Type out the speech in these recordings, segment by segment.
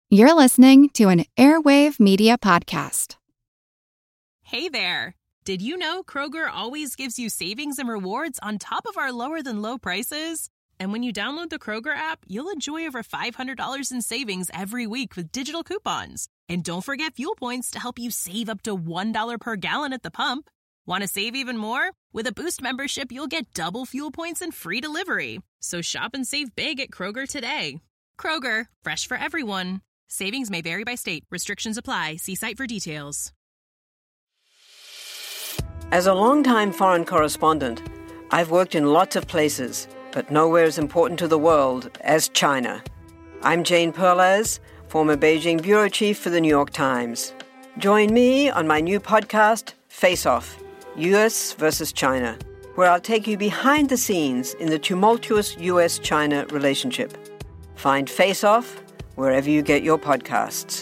You're listening to an Airwave Media Podcast. Hey there! Did you know Kroger always gives you savings and rewards on top of our lower-than-low prices? And when you download the Kroger app, you'll enjoy over $500 in savings every week with digital coupons. And don't forget fuel points to help you save up to $1 per gallon at the pump. Want to save even more? With a Boost membership, you'll get double fuel points and free delivery. So shop and save big at Kroger today. Kroger, fresh for everyone. Savings may vary by state. Restrictions apply. See site for details. As a longtime foreign correspondent, I've worked in lots of places, but nowhere as important to the world as China. I'm Jane Perlez, former Beijing bureau chief for the New York Times. Join me on my new podcast, Face Off, U.S. versus China, where I'll take you behind the scenes in the tumultuous U.S.-China relationship. Find Face Off wherever you get your podcasts.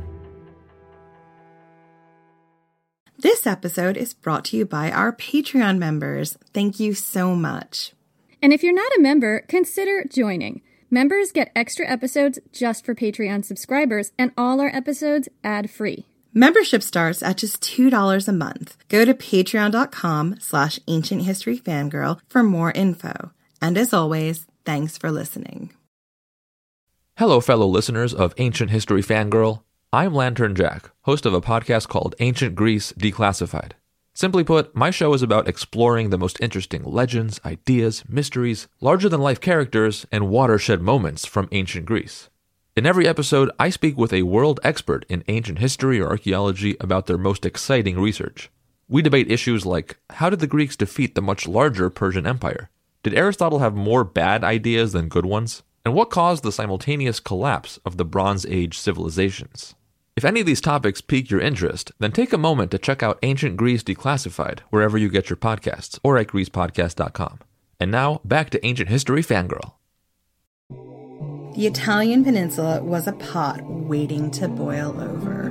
This episode is brought to you by our Patreon members. Thank you so much. And if you're not a member, consider joining. Members get extra episodes just for Patreon subscribers, and all our episodes ad-free. Membership starts at just $2 a month. Go to patreon.com/ancienthistoryfangirl for more info. And as always, thanks for listening. Hello, fellow listeners of Ancient History Fangirl. I'm Lantern Jack, host of a podcast called Ancient Greece Declassified. Simply put, my show is about exploring the most interesting legends, ideas, mysteries, larger-than-life characters, and watershed moments from ancient Greece. In every episode, I speak with a world expert in ancient history or archaeology about their most exciting research. We debate issues like, how did the Greeks defeat the much larger Persian Empire? Did Aristotle have more bad ideas than good ones? And what caused the simultaneous collapse of the Bronze Age civilizations? If any of these topics pique your interest, then take a moment to check out Ancient Greece Declassified wherever you get your podcasts or at GreecePodcast.com. And now, back to Ancient History Fangirl. The Italian peninsula was a pot waiting to boil over.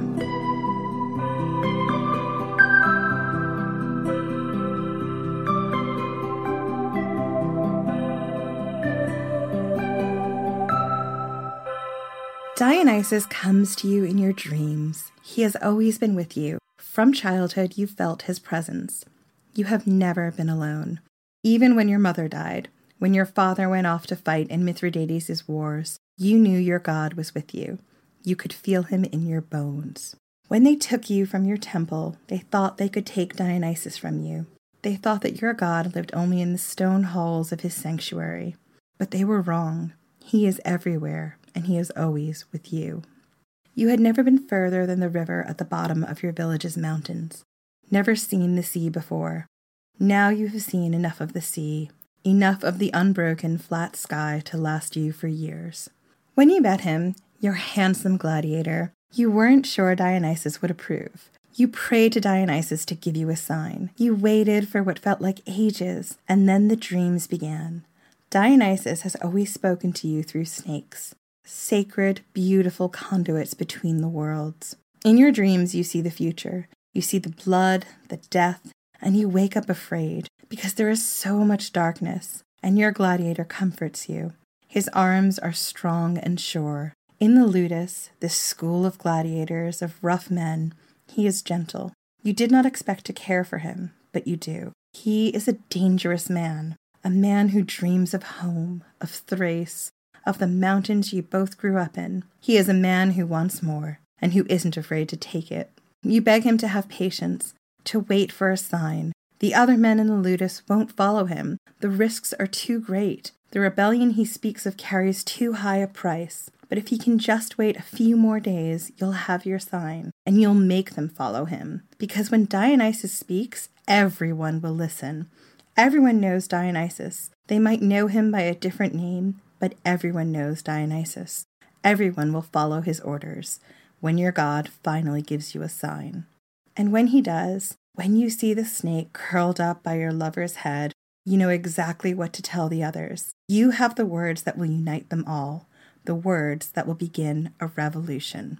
Dionysus comes to you in your dreams. He has always been with you. From childhood, you felt his presence. You have never been alone. Even when your mother died, when your father went off to fight in Mithridates' wars, you knew your god was with you. You could feel him in your bones. When they took you from your temple, they thought they could take Dionysus from you. They thought that your god lived only in the stone halls of his sanctuary. But they were wrong. He is everywhere, and he is always with you. You had never been further than the river at the bottom of your village's mountains, never seen the sea before. Now you have seen enough of the sea, enough of the unbroken flat sky to last you for years. When you met him, your handsome gladiator, you weren't sure Dionysus would approve. You prayed to Dionysus to give you a sign. You waited for what felt like ages, and then the dreams began. Dionysus has always spoken to you through snakes. Sacred, beautiful conduits between the worlds. In your dreams, you see the future. You see the blood, the death, and you wake up afraid because there is so much darkness, and your gladiator comforts you. His arms are strong and sure. In the ludus, this school of gladiators, of rough men, he is gentle. You did not expect to care for him, but you do. He is a dangerous man, a man who dreams of home, of Thrace, of the mountains you both grew up in. He is a man who wants more, and who isn't afraid to take it. You beg him to have patience, to wait for a sign. The other men in the ludus won't follow him. The risks are too great. The rebellion he speaks of carries too high a price. But if he can just wait a few more days, you'll have your sign, and you'll make them follow him. Because when Dionysus speaks, everyone will listen. Everyone knows Dionysus. They might know him by a different name, but everyone knows Dionysus. Everyone will follow his orders when your god finally gives you a sign. And when he does, when you see the snake curled up by your lover's head, you know exactly what to tell the others. You have the words that will unite them all, the words that will begin a revolution.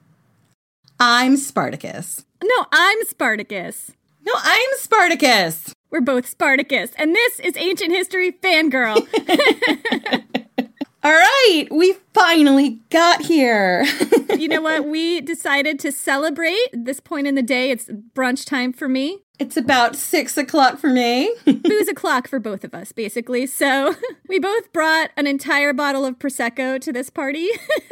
I'm Spartacus. No, I'm Spartacus. No, I'm Spartacus. We're both Spartacus, and this is Ancient History Fangirl. All right, we finally got here. You know what? We decided to celebrate. At this point in the day, it's brunch time for me. It's about 6 o'clock for me. Booze o'clock for both of us, basically. So we both brought an entire bottle of Prosecco to this party.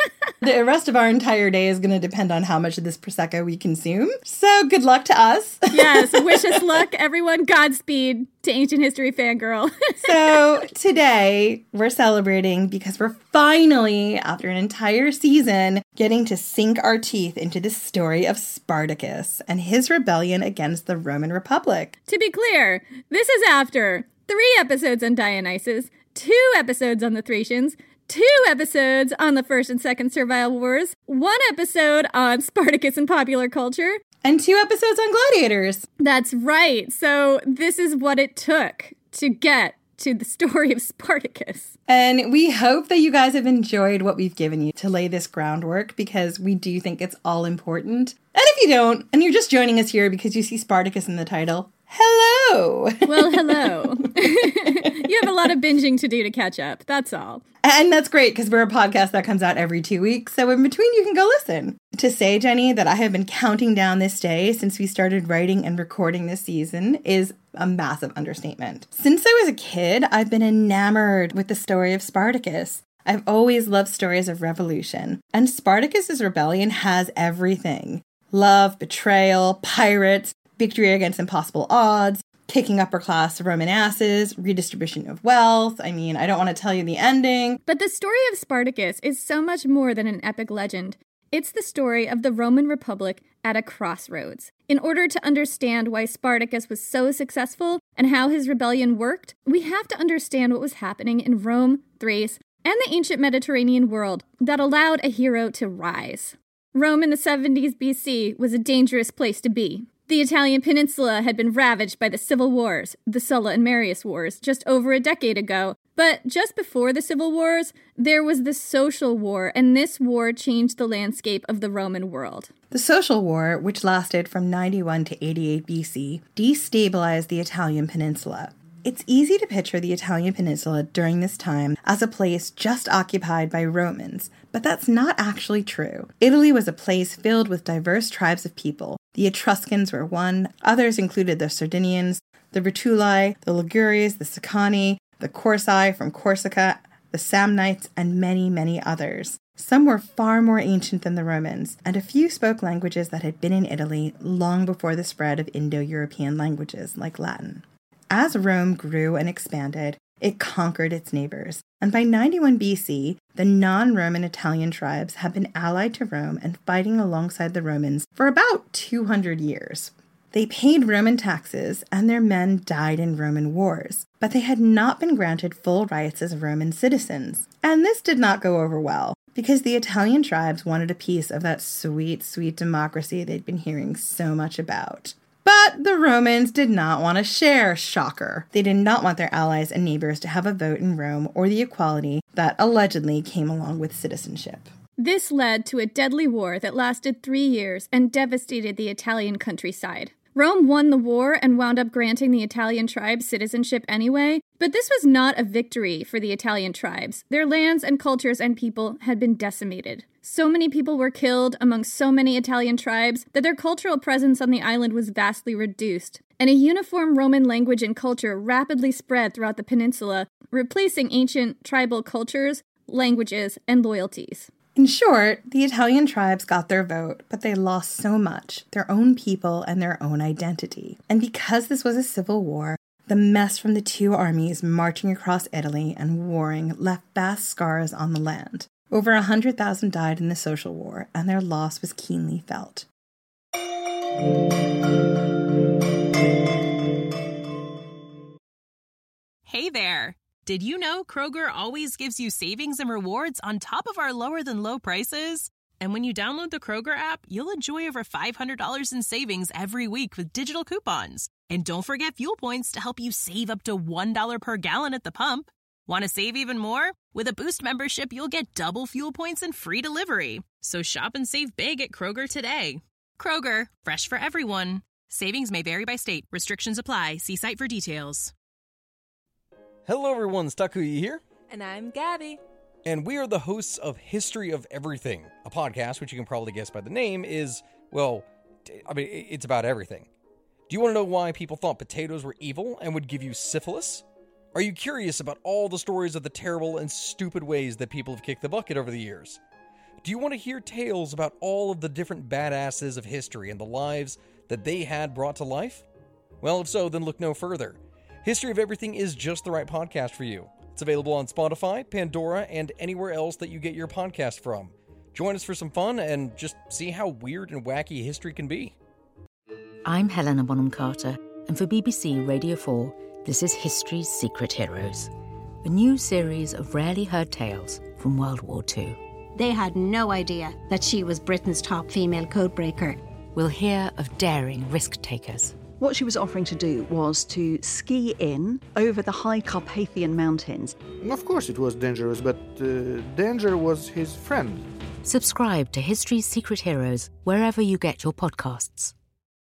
The rest of our entire day is going to depend on how much of this Prosecco we consume. So good luck to us. Yes, wish us luck, everyone. Godspeed to Ancient History Fangirl. So today we're celebrating because we're finally, after an entire season, getting to sink our teeth into the story of Spartacus and his rebellion against the Roman Republic. To be clear, this is after 3 episodes on Dionysus, 2 episodes on the Thracians, 2 episodes on the First and Second Servile Wars, 1 episode on Spartacus and popular culture, and 2 episodes on gladiators. That's right. So this is what it took to get to the story of Spartacus. And we hope that you guys have enjoyed what we've given you to lay this groundwork, because we do think it's all important. And if you don't, and you're just joining us here because you see Spartacus in the title, hello! Well, hello. You have a lot of binging to do to catch up. That's all. And that's great, because we're a podcast that comes out every 2 weeks. So in between, you can go listen. To say, Jenny, that I have been counting down this day since we started writing and recording this season is a massive understatement. Since I was a kid, I've been enamored with the story of Spartacus. I've always loved stories of revolution. And Spartacus's rebellion has everything. Love, betrayal, pirates, victory against impossible odds, kicking upper-class Roman asses, redistribution of wealth. I mean, I don't want to tell you the ending. But the story of Spartacus is so much more than an epic legend. It's the story of the Roman Republic at a crossroads. In order to understand why Spartacus was so successful and how his rebellion worked, we have to understand what was happening in Rome, Thrace, and the ancient Mediterranean world that allowed a hero to rise. Rome in the 70s BC was a dangerous place to be. The Italian peninsula had been ravaged by the civil wars, the Sulla and Marius Wars, just over a decade ago. But just before the civil wars, there was the social war, and this war changed the landscape of the Roman world. The Social War, which lasted from 91 to 88 BC, destabilized the Italian peninsula. It's easy to picture the Italian peninsula during this time as a place just occupied by Romans, but that's not actually true. Italy was a place filled with diverse tribes of people. The Etruscans were one, others included the Sardinians, the Rutuli, the Ligures, the Sicani, the Corsi from Corsica, the Samnites, and many, many others. Some were far more ancient than the Romans, and a few spoke languages that had been in Italy long before the spread of Indo-European languages like Latin. As Rome grew and expanded, it conquered its neighbors, and by 91 BC, the non-Roman Italian tribes had been allied to Rome and fighting alongside the Romans for about 200 years. They paid Roman taxes, and their men died in Roman wars, but they had not been granted full rights as Roman citizens. And this did not go over well, because the Italian tribes wanted a piece of that sweet, sweet democracy they'd been hearing so much about. But the Romans did not want to share, shocker. They did not want their allies and neighbors to have a vote in Rome or the equality that allegedly came along with citizenship. This led to a deadly war that lasted 3 years and devastated the Italian countryside. Rome won the war and wound up granting the Italian tribes citizenship anyway, but this was not a victory for the Italian tribes. Their lands and cultures and people had been decimated. So many people were killed among so many Italian tribes that their cultural presence on the island was vastly reduced, and a uniform Roman language and culture rapidly spread throughout the peninsula, replacing ancient tribal cultures, languages, and loyalties. In short, the Italian tribes got their vote, but they lost so much, their own people and their own identity. And because this was a civil war, the mess from the two armies marching across Italy and warring left vast scars on the land. Over 100,000 died in the Social War, and their loss was keenly felt. Hey there! Did you know Kroger always gives you savings and rewards on top of our lower-than-low prices? And when you download the Kroger app, you'll enjoy over $500 in savings every week with digital coupons. And don't forget fuel points to help you save up to $1 per gallon at the pump. Want to save even more? With a Boost membership, you'll get double fuel points and free delivery. So shop and save big at Kroger today. Kroger, fresh for everyone. Savings may vary by state. Restrictions apply. See site for details. Hello everyone, Stakuyi here. And I'm Gabby. and we are the hosts of History of Everything, a podcast which you can probably guess by the name is, well, it's about everything. Do you want to know why people thought potatoes were evil and would give you syphilis? Are you curious about all the stories of the terrible and stupid ways that people have kicked the bucket over the years? Do you want to hear tales about all of the different badasses of history and the lives that they had brought to life? Well, if so, then look no further. History of Everything is just the right podcast for you. It's available on Spotify, Pandora, and anywhere else that you get your podcast from. Join us for some fun and just see how weird and wacky history can be. I'm Helena Bonham Carter, and for BBC Radio 4, this is History's Secret Heroes, a new series of rarely heard tales from World War II. They had no idea that she was Britain's top female codebreaker. We'll hear of daring risk-takers. What she was offering to do was to ski in over the high Carpathian Mountains. Of course it was dangerous, but danger was his friend. Subscribe to History's Secret Heroes wherever you get your podcasts.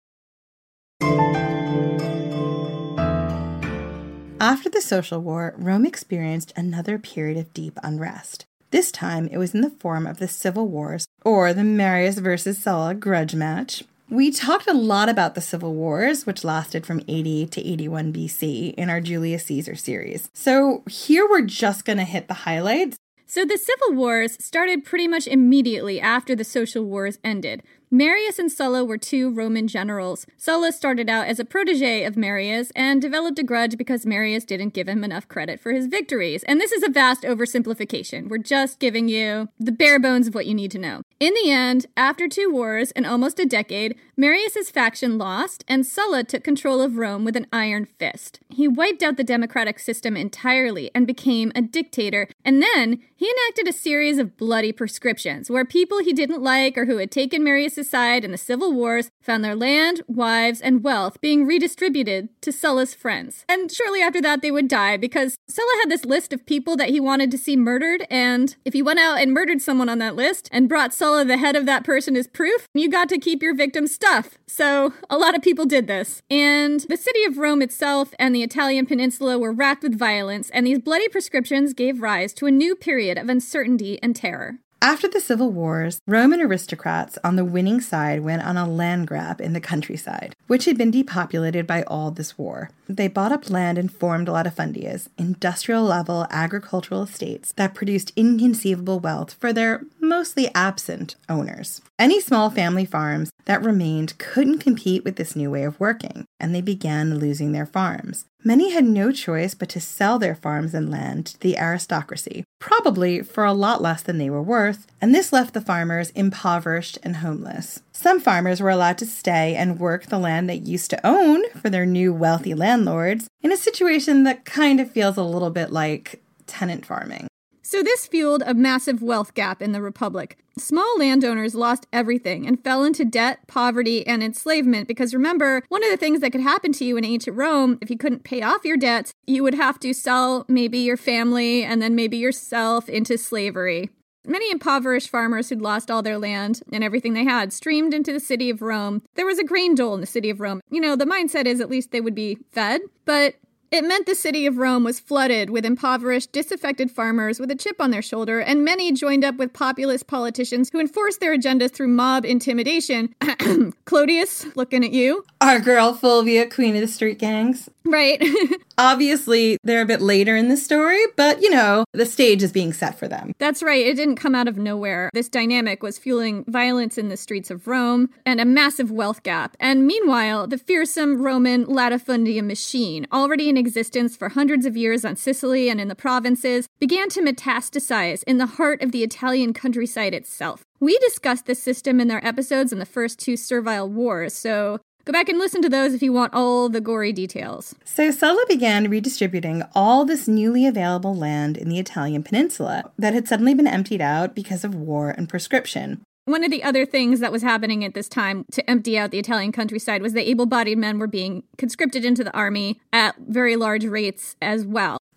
After the Social War, Rome experienced another period of deep unrest. This time, it was in the form of the Civil Wars, or the Marius versus Sulla grudge match. We talked a lot about the Civil Wars, which lasted from 80 to 81 BC in our Julius Caesar series. So here we're just going to hit the highlights. So the Civil Wars started pretty much immediately after the Social Wars ended. Marius and Sulla were two Roman generals. Sulla started out as a protege of Marius and developed a grudge because Marius didn't give him enough credit for his victories. And this is a vast oversimplification. We're just giving you the bare bones of what you need to know. In the end, after 2 wars and almost a decade, Marius's faction lost and Sulla took control of Rome with an iron fist. He wiped out the democratic system entirely and became a dictator. And then he enacted a series of bloody prescriptions where people he didn't like or who had taken Marius' side in the Civil Wars found their land, wives, and wealth being redistributed to Sulla's friends. And shortly after that, they would die because Sulla had this list of people that he wanted to see murdered, and if you went out and murdered someone on that list and brought Sulla the head of that person as proof, you got to keep your victim's stuff. So a lot of people did this. And the city of Rome itself and the Italian peninsula were racked with violence, and these bloody prescriptions gave rise to a new period of uncertainty and terror. After the Civil Wars, Roman aristocrats on the winning side went on a land grab in the countryside, which had been depopulated by all this war. They bought up land and formed latifundias, industrial-level agricultural estates that produced inconceivable wealth for their mostly absent owners. Any small family farms that remained couldn't compete with this new way of working, and they began losing their farms. Many had no choice but to sell their farms and land to the aristocracy, probably for a lot less than they were worth, and this left the farmers impoverished and homeless. Some farmers were allowed to stay and work the land they used to own for their new wealthy landlords, in a situation that kind of feels a little bit like tenant farming. So this fueled a massive wealth gap in the Republic. Small landowners lost everything and fell into debt, poverty, and enslavement because remember, one of the things that could happen to you in ancient Rome, if you couldn't pay off your debts, you would have to sell maybe your family and then maybe yourself into slavery. Many impoverished farmers who'd lost all their land and everything they had streamed into the city of Rome. There was a grain dole in the city of Rome. You know, the mindset is at least they would be fed, but it meant the city of Rome was flooded with impoverished, disaffected farmers with a chip on their shoulder, and many joined up with populist politicians who enforced their agendas through mob intimidation. Claudius, looking at you. Our girl Fulvia, queen of the street gangs. Right. Obviously, they're a bit later in the story, but, you know, the stage is being set for them. That's right. It didn't come out of nowhere. This dynamic was fueling violence in the streets of Rome and a massive wealth gap. And meanwhile, the fearsome Roman latifundia machine, already in existence for hundreds of years on Sicily and in the provinces, began to metastasize in the heart of the Italian countryside itself. We discussed this system in our episodes in the first 2 servile wars, so go back and listen to those if you want all the gory details. So Sulla began redistributing all this newly available land in the Italian peninsula that had suddenly been emptied out because of war and proscription. One of the other things that was happening at this time to empty out the Italian countryside was that able-bodied men were being conscripted into the army at very large rates as well.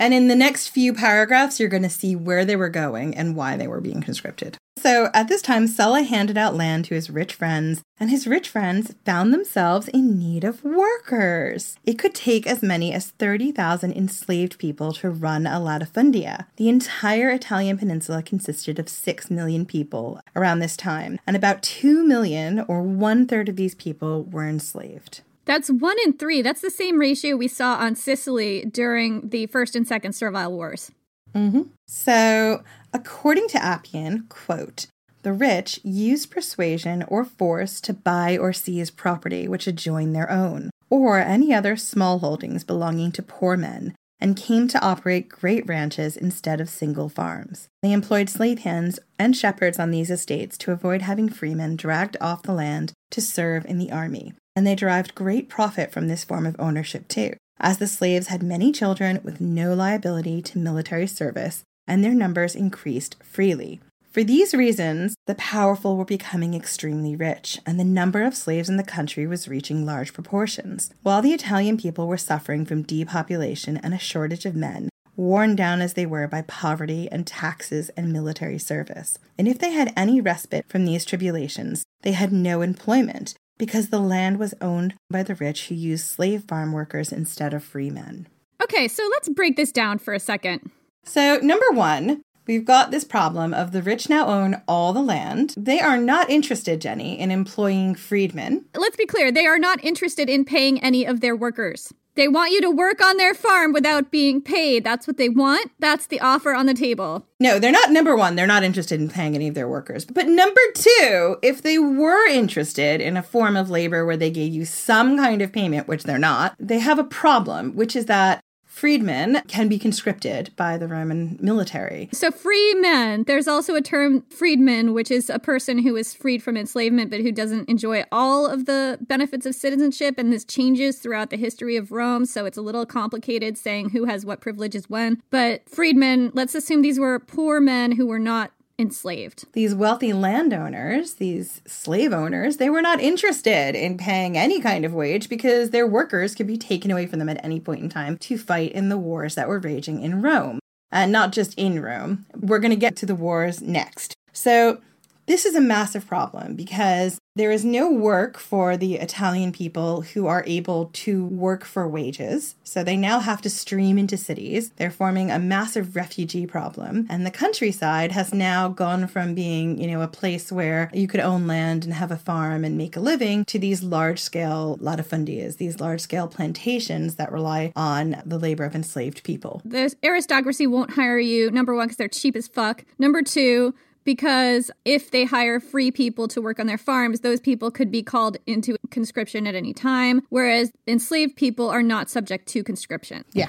And in the next few paragraphs, you're going to see where they were going and why they were being conscripted. So at this time, Sulla handed out land to his rich friends, and his rich friends found themselves in need of workers. It could take as many as 30,000 enslaved people to run a latifundia. The entire Italian peninsula consisted of 6 million people around this time, and about 2 million, or 1/3 of these people, were enslaved. That's 1 in 3. That's the same ratio we saw on Sicily during the First and Second Servile Wars. Mm-hmm. So, according to Appian, quote, the rich used persuasion or force to buy or seize property which adjoined their own, or any other small holdings belonging to poor men, and came to operate great ranches instead of single farms. They employed slave hands and shepherds on these estates to avoid having freemen dragged off the land to serve in the army. And they derived great profit from this form of ownership too, as the slaves had many children with no liability to military service, and their numbers increased freely. For these reasons, the powerful were becoming extremely rich, and the number of slaves in the country was reaching large proportions, while the Italian people were suffering from depopulation and a shortage of men, worn down as they were by poverty and taxes and military service. And if they had any respite from these tribulations, they had no employment, because the land was owned by the rich who used slave farm workers instead of free men. Okay, so let's break this down for a second. So, number one, we've got this problem of the rich now own all the land. They are not interested, Jenny, in employing freedmen. Let's be clear, they are not interested in paying any of their workers. They want you to work on their farm without being paid. That's what they want. That's the offer on the table. No, they're not, number one, they're not interested in paying any of their workers. But number two, if they were interested in a form of labor where they gave you some kind of payment, which they're not, they have a problem, which is that freedmen can be conscripted by the Roman military. So free men, there's also a term freedman, which is a person who is freed from enslavement, but who doesn't enjoy all of the benefits of citizenship. And this changes throughout the history of Rome. So it's a little complicated saying who has what privileges when. But freedmen, let's assume these were poor men who were not enslaved. These wealthy landowners, these slave owners, they were not interested in paying any kind of wage because their workers could be taken away from them at any point in time to fight in the wars that were raging in Rome. And not just in Rome. We're going to get to the wars next. So this is a massive problem because there is no work for the Italian people who are able to work for wages. So they now have to stream into cities. They're forming a massive refugee problem. And the countryside has now gone from being, a place where you could own land and have a farm and make a living to these large-scale latifundias, these large-scale plantations that rely on the labor of enslaved people. The aristocracy won't hire you, number one, because they're cheap as fuck. Number two, because if they hire free people to work on their farms, those people could be called into conscription at any time, whereas enslaved people are not subject to conscription. Yeah.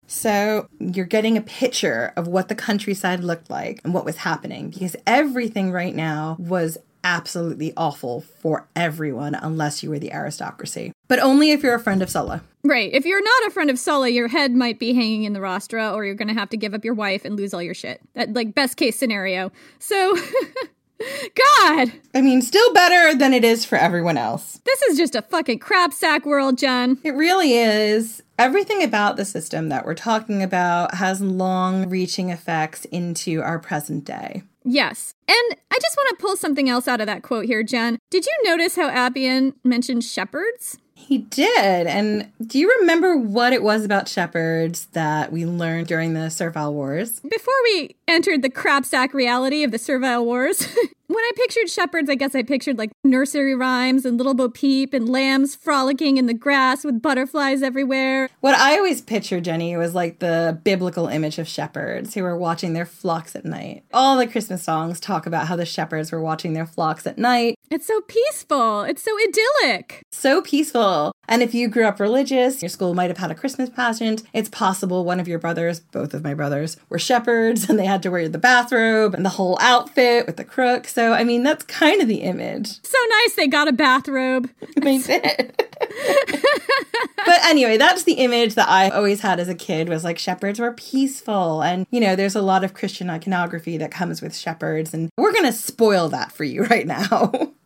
So you're getting a picture of what the countryside looked like and what was happening, because everything right now was absolutely awful for everyone unless you were the aristocracy. But only if you're a friend of Sulla. Right. If you're not a friend of Sulla, your head might be hanging in the rostra, or you're going to have to give up your wife and lose all your shit. That, best case scenario. So, God! I mean, still better than it is for everyone else. This is just a fucking crap sack world, Jen. It really is. Everything about the system that we're talking about has long-reaching effects into our present day. Yes. And I just want to pull something else out of that quote here, Jen. Did you notice how Appian mentioned shepherds? He did. And do you remember what it was about shepherds that we learned during the Servile Wars? Before we entered the crapsack reality of the Servile Wars, when I pictured shepherds, I guess I pictured like nursery rhymes and Little Bo Peep and lambs frolicking in the grass with butterflies everywhere. What I always pictured, Jenny, was like the biblical image of shepherds who were watching their flocks at night. All the Christmas songs talk about how the shepherds were watching their flocks at night. It's so peaceful. It's so idyllic. So peaceful. And if you grew up religious, your school might have had a Christmas pageant. It's possible one of your brothers, both of my brothers, were shepherds and they had to wear the bathrobe and the whole outfit with the crook. So, I mean, that's kind of the image. So nice they got a bathrobe. They did. But anyway, that's the image that I always had as a kid, was like shepherds were peaceful. And, there's a lot of Christian iconography that comes with shepherds. And we're going to spoil that for you right now.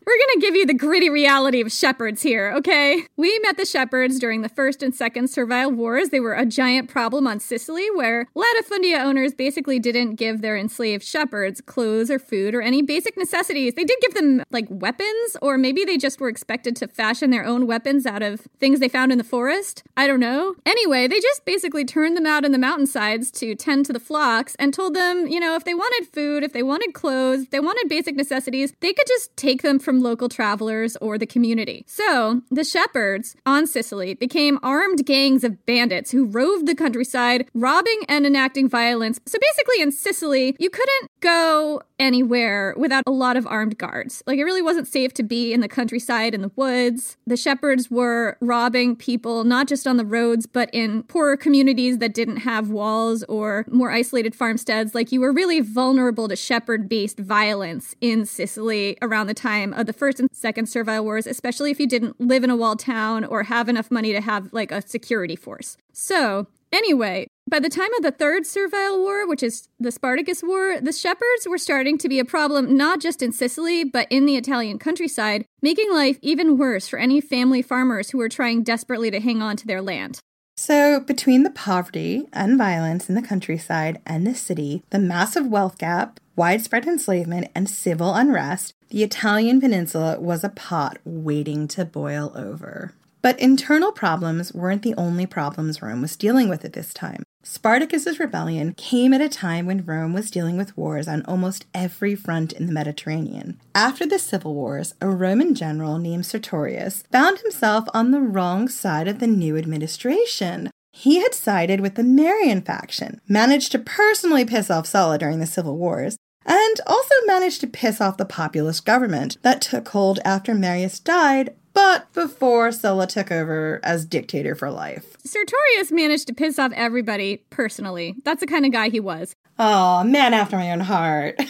We're gonna give you the gritty reality of shepherds here, okay? We met the shepherds during the First and Second Servile Wars. They were a giant problem on Sicily, where latifundia owners basically didn't give their enslaved shepherds clothes or food or any basic necessities. They did give them, like, weapons, or maybe they just were expected to fashion their own weapons out of things they found in the forest. I don't know. Anyway, they just basically turned them out in the mountainsides to tend to the flocks and told them, you know, if they wanted food, if they wanted clothes, if they wanted basic necessities, they could just take them from local travelers or the community. So the shepherds on Sicily became armed gangs of bandits who roved the countryside, robbing and enacting violence. So basically in Sicily, you couldn't go anywhere without a lot of armed guards. Like, it really wasn't safe to be in the countryside, in the woods. The shepherds were robbing people, not just on the roads, but in poorer communities that didn't have walls or more isolated farmsteads. Like, you were really vulnerable to shepherd-based violence in Sicily around the time of the First and Second Servile Wars, especially if you didn't live in a walled town or have enough money to have, like, a security force. So, anyway, by the time of the Third Servile War, which is the Spartacus War, the shepherds were starting to be a problem not just in Sicily, but in the Italian countryside, making life even worse for any family farmers who were trying desperately to hang on to their land. So, between the poverty and violence in the countryside and the city, the massive wealth gap, widespread enslavement, and civil unrest, the Italian peninsula was a pot waiting to boil over. But internal problems weren't the only problems Rome was dealing with at this time. Spartacus's rebellion came at a time when Rome was dealing with wars on almost every front in the Mediterranean. After the civil wars, a Roman general named Sertorius found himself on the wrong side of the new administration. He had sided with the Marian faction, managed to personally piss off Sulla during the civil wars, and also managed to piss off the populist government that took hold after Marius died, but before Sulla took over as dictator for life. Sertorius managed to piss off everybody personally. That's the kind of guy he was. Oh, man after my own heart.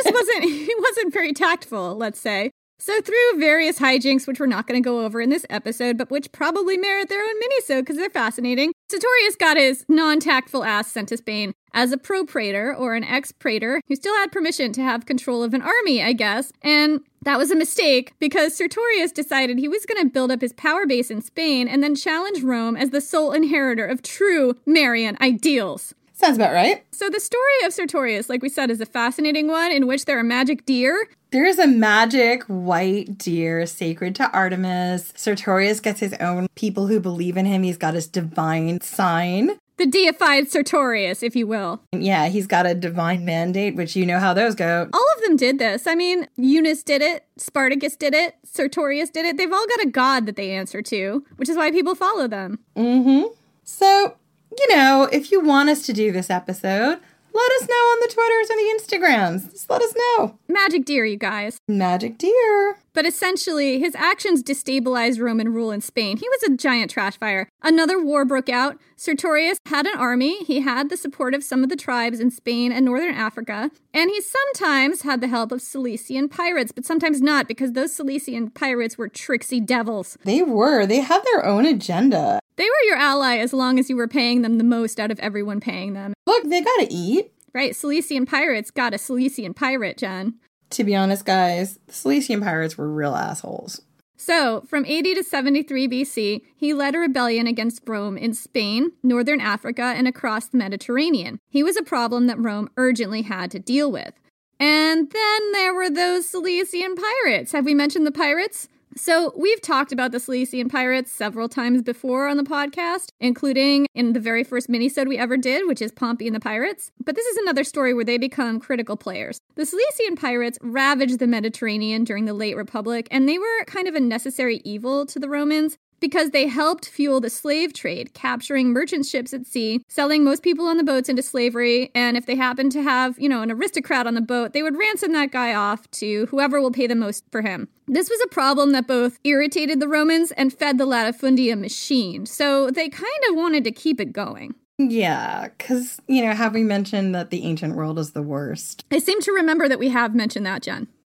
He wasn't very tactful, let's say. So through various hijinks, which we're not going to go over in this episode, but which probably merit their own mini-sode because they're fascinating, Sertorius got his non-tactful ass sent to Spain as a pro-praetor, or an ex-praetor, who still had permission to have control of an army, I guess. And that was a mistake because Sertorius decided he was going to build up his power base in Spain and then challenge Rome as the sole inheritor of true Marian ideals. Sounds about right. So the story of Sertorius, like we said, is a fascinating one in which there are magic deer. There is a magic white deer sacred to Artemis. Sertorius gets his own people who believe in him. He's got his divine sign. The deified Sertorius, if you will. Yeah, he's got a divine mandate, which you know how those go. All of them did this. I mean, Eunice did it, Spartacus did it, Sertorius did it. They've all got a god that they answer to, which is why people follow them. Mm-hmm. So, you know, if you want us to do this episode, let us know on the Twitters and the Instagrams. Just let us know. Magic deer, you guys. Magic deer. But essentially, his actions destabilized Roman rule in Spain. He was a giant trash fire. Another war broke out. Sertorius had an army. He had the support of some of the tribes in Spain and northern Africa. And he sometimes had the help of Cilician pirates, but sometimes not, because those Cilician pirates were tricksy devils. They were. They had their own agenda. They were your ally as long as you were paying them the most out of everyone paying them. Look, they gotta eat. Right, Cilician pirates got a Cilician pirate, Jen. To be honest, guys, the Cilician pirates were real assholes. So, from 80 to 73 BC, he led a rebellion against Rome in Spain, northern Africa, and across the Mediterranean. He was a problem that Rome urgently had to deal with. And then there were those Cilician pirates. Have we mentioned the pirates? So we've talked about the Cilician pirates several times before on the podcast, including in the very first minisode we ever did, which is Pompey and the Pirates. But this is another story where they become critical players. The Cilician pirates ravaged the Mediterranean during the late Republic, and they were kind of a necessary evil to the Romans, because they helped fuel the slave trade, capturing merchant ships at sea, selling most people on the boats into slavery, and if they happened to have, an aristocrat on the boat, they would ransom that guy off to whoever will pay the most for him. This was a problem that both irritated the Romans and fed the latifundia machine, so they kind of wanted to keep it going. Yeah, because, have we mentioned that the ancient world is the worst? I seem to remember that we have mentioned that, Jen.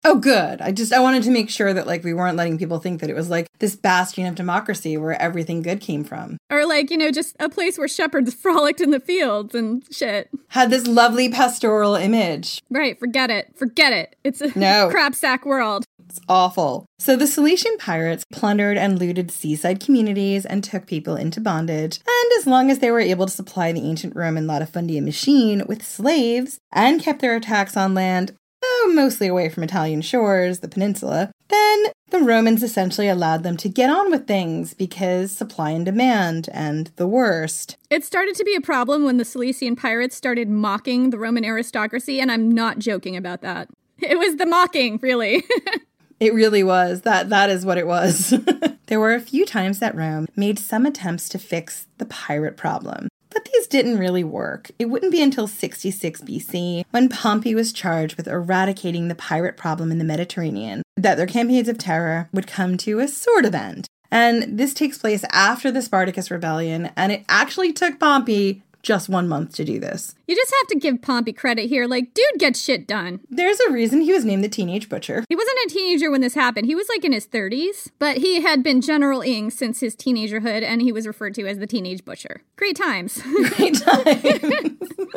Oh, good. I wanted to make sure that, like, we weren't letting people think that it was, like, this bastion of democracy where everything good came from. Or, like, just a place where shepherds frolicked in the fields and shit. Had this lovely pastoral image. Right, forget it. Forget it. It's a No. crap sack world. It's awful. So the Cilician pirates plundered and looted seaside communities and took people into bondage. And as long as they were able to supply the ancient Roman latifundia machine with slaves and kept their attacks on land, mostly away from Italian shores, the peninsula, then the Romans essentially allowed them to get on with things because supply and demand and the worst. It started to be a problem when the Cilician pirates started mocking the Roman aristocracy, and I'm not joking about that. It was the mocking, really. It really was. That is what it was. There were a few times that Rome made some attempts to fix the pirate problem. But these didn't really work. It wouldn't be until 66 BC, when Pompey was charged with eradicating the pirate problem in the Mediterranean, that their campaigns of terror would come to a sort of end. And this takes place after the Spartacus Rebellion, and it actually took Pompey just 1 month to do this. You just have to give Pompey credit here. Like, dude gets shit done. There's a reason he was named the Teenage Butcher. He wasn't a teenager when this happened. He was like in his 30s, but he had been General-ing since his teenagerhood, and he was referred to as the Teenage Butcher. Great times. Great times.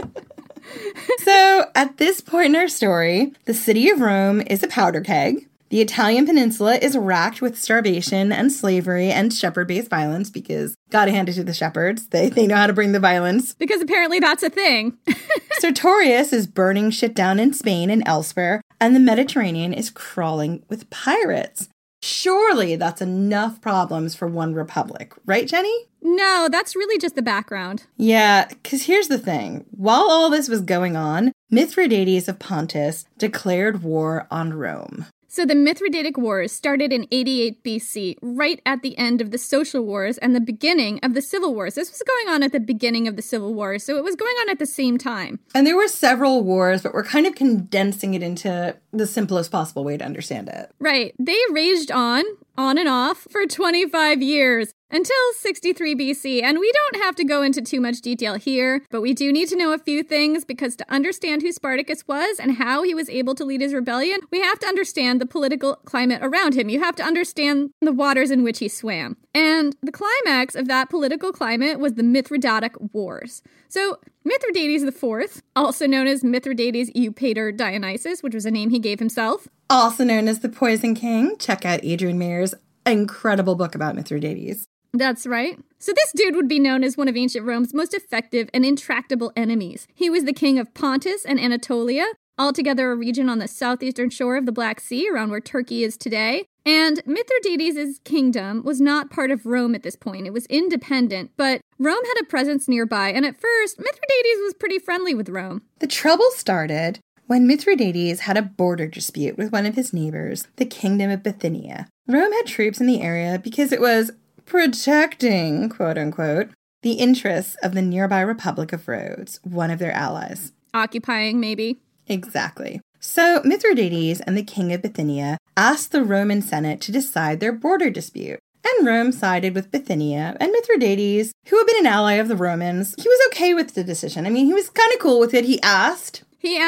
So, at this point in our story, the city of Rome is a powder keg. The Italian peninsula is racked with starvation and slavery and shepherd-based violence because, gotta hand it to the shepherds, they know how to bring the violence. Because apparently that's a thing. Sertorius is burning shit down in Spain and elsewhere, and the Mediterranean is crawling with pirates. Surely that's enough problems for one republic, right, Jenny? No, that's really just the background. Yeah, because here's the thing. While all this was going on, Mithridates of Pontus declared war on Rome. So the Mithridatic Wars started in 88 BC, right at the end of the Social Wars and the beginning of the Civil Wars. This was going on at the beginning of the Civil Wars, so it was going on at the same time. And there were several wars, but we're kind of condensing it into the simplest possible way to understand it. Right. They raged on and off, for 25 years. Until 63 BC, and we don't have to go into too much detail here, but we do need to know a few things because to understand who Spartacus was and how he was able to lead his rebellion, we have to understand the political climate around him. You have to understand the waters in which he swam. And the climax of that political climate was the Mithridatic Wars. So Mithridates IV, also known as Mithridates Eupator Dionysus, which was a name he gave himself. Also known as the Poison King. Check out Adrian Mayer's incredible book about Mithridates. That's right. So this dude would be known as one of ancient Rome's most effective and intractable enemies. He was the king of Pontus and Anatolia, altogether a region on the southeastern shore of the Black Sea, around where Turkey is today. And Mithridates' kingdom was not part of Rome at this point. It was independent, but Rome had a presence nearby, and at first, Mithridates was pretty friendly with Rome. The trouble started when Mithridates had a border dispute with one of his neighbors, the Kingdom of Bithynia. Rome had troops in the area because it was protecting, quote-unquote, the interests of the nearby Republic of Rhodes, one of their allies. Occupying, maybe. Exactly. So Mithridates and the king of Bithynia asked the Roman Senate to decide their border dispute. And Rome sided with Bithynia, and Mithridates, who had been an ally of the Romans, he was okay with the decision. I mean, he was kind of cool with it. He asked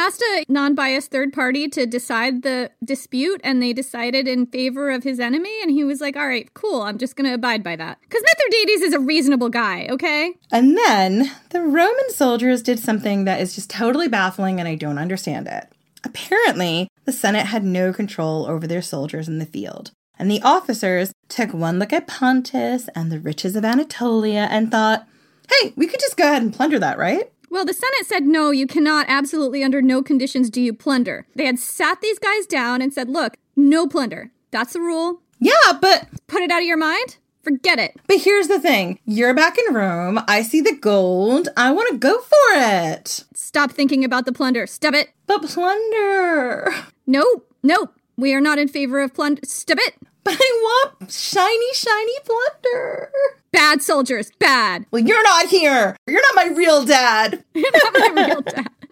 a non-biased third party to decide the dispute, and they decided in favor of his enemy, and he was like, all right, cool, I'm just going to abide by that. Because Mithridates is a reasonable guy, okay? And then the Roman soldiers did something that is just totally baffling, and I don't understand it. Apparently, the Senate had no control over their soldiers in the field. And the officers took one look at Pontus and the riches of Anatolia and thought, hey, we could just go ahead and plunder that, right? Well, the Senate said, no, you cannot, absolutely under no conditions do you plunder. They had sat these guys down and said, look, no plunder. That's the rule. Yeah, but... Put it out of your mind? Forget it. But here's the thing. You're back in Rome. I see the gold. I want to go for it. Stop thinking about the plunder. Stop it. But plunder. Nope. We are not in favor of plunder. Stop it. But I want shiny plunder. Bad soldiers. Bad. Well, you're not here. You're not my real dad. You're not my real dad.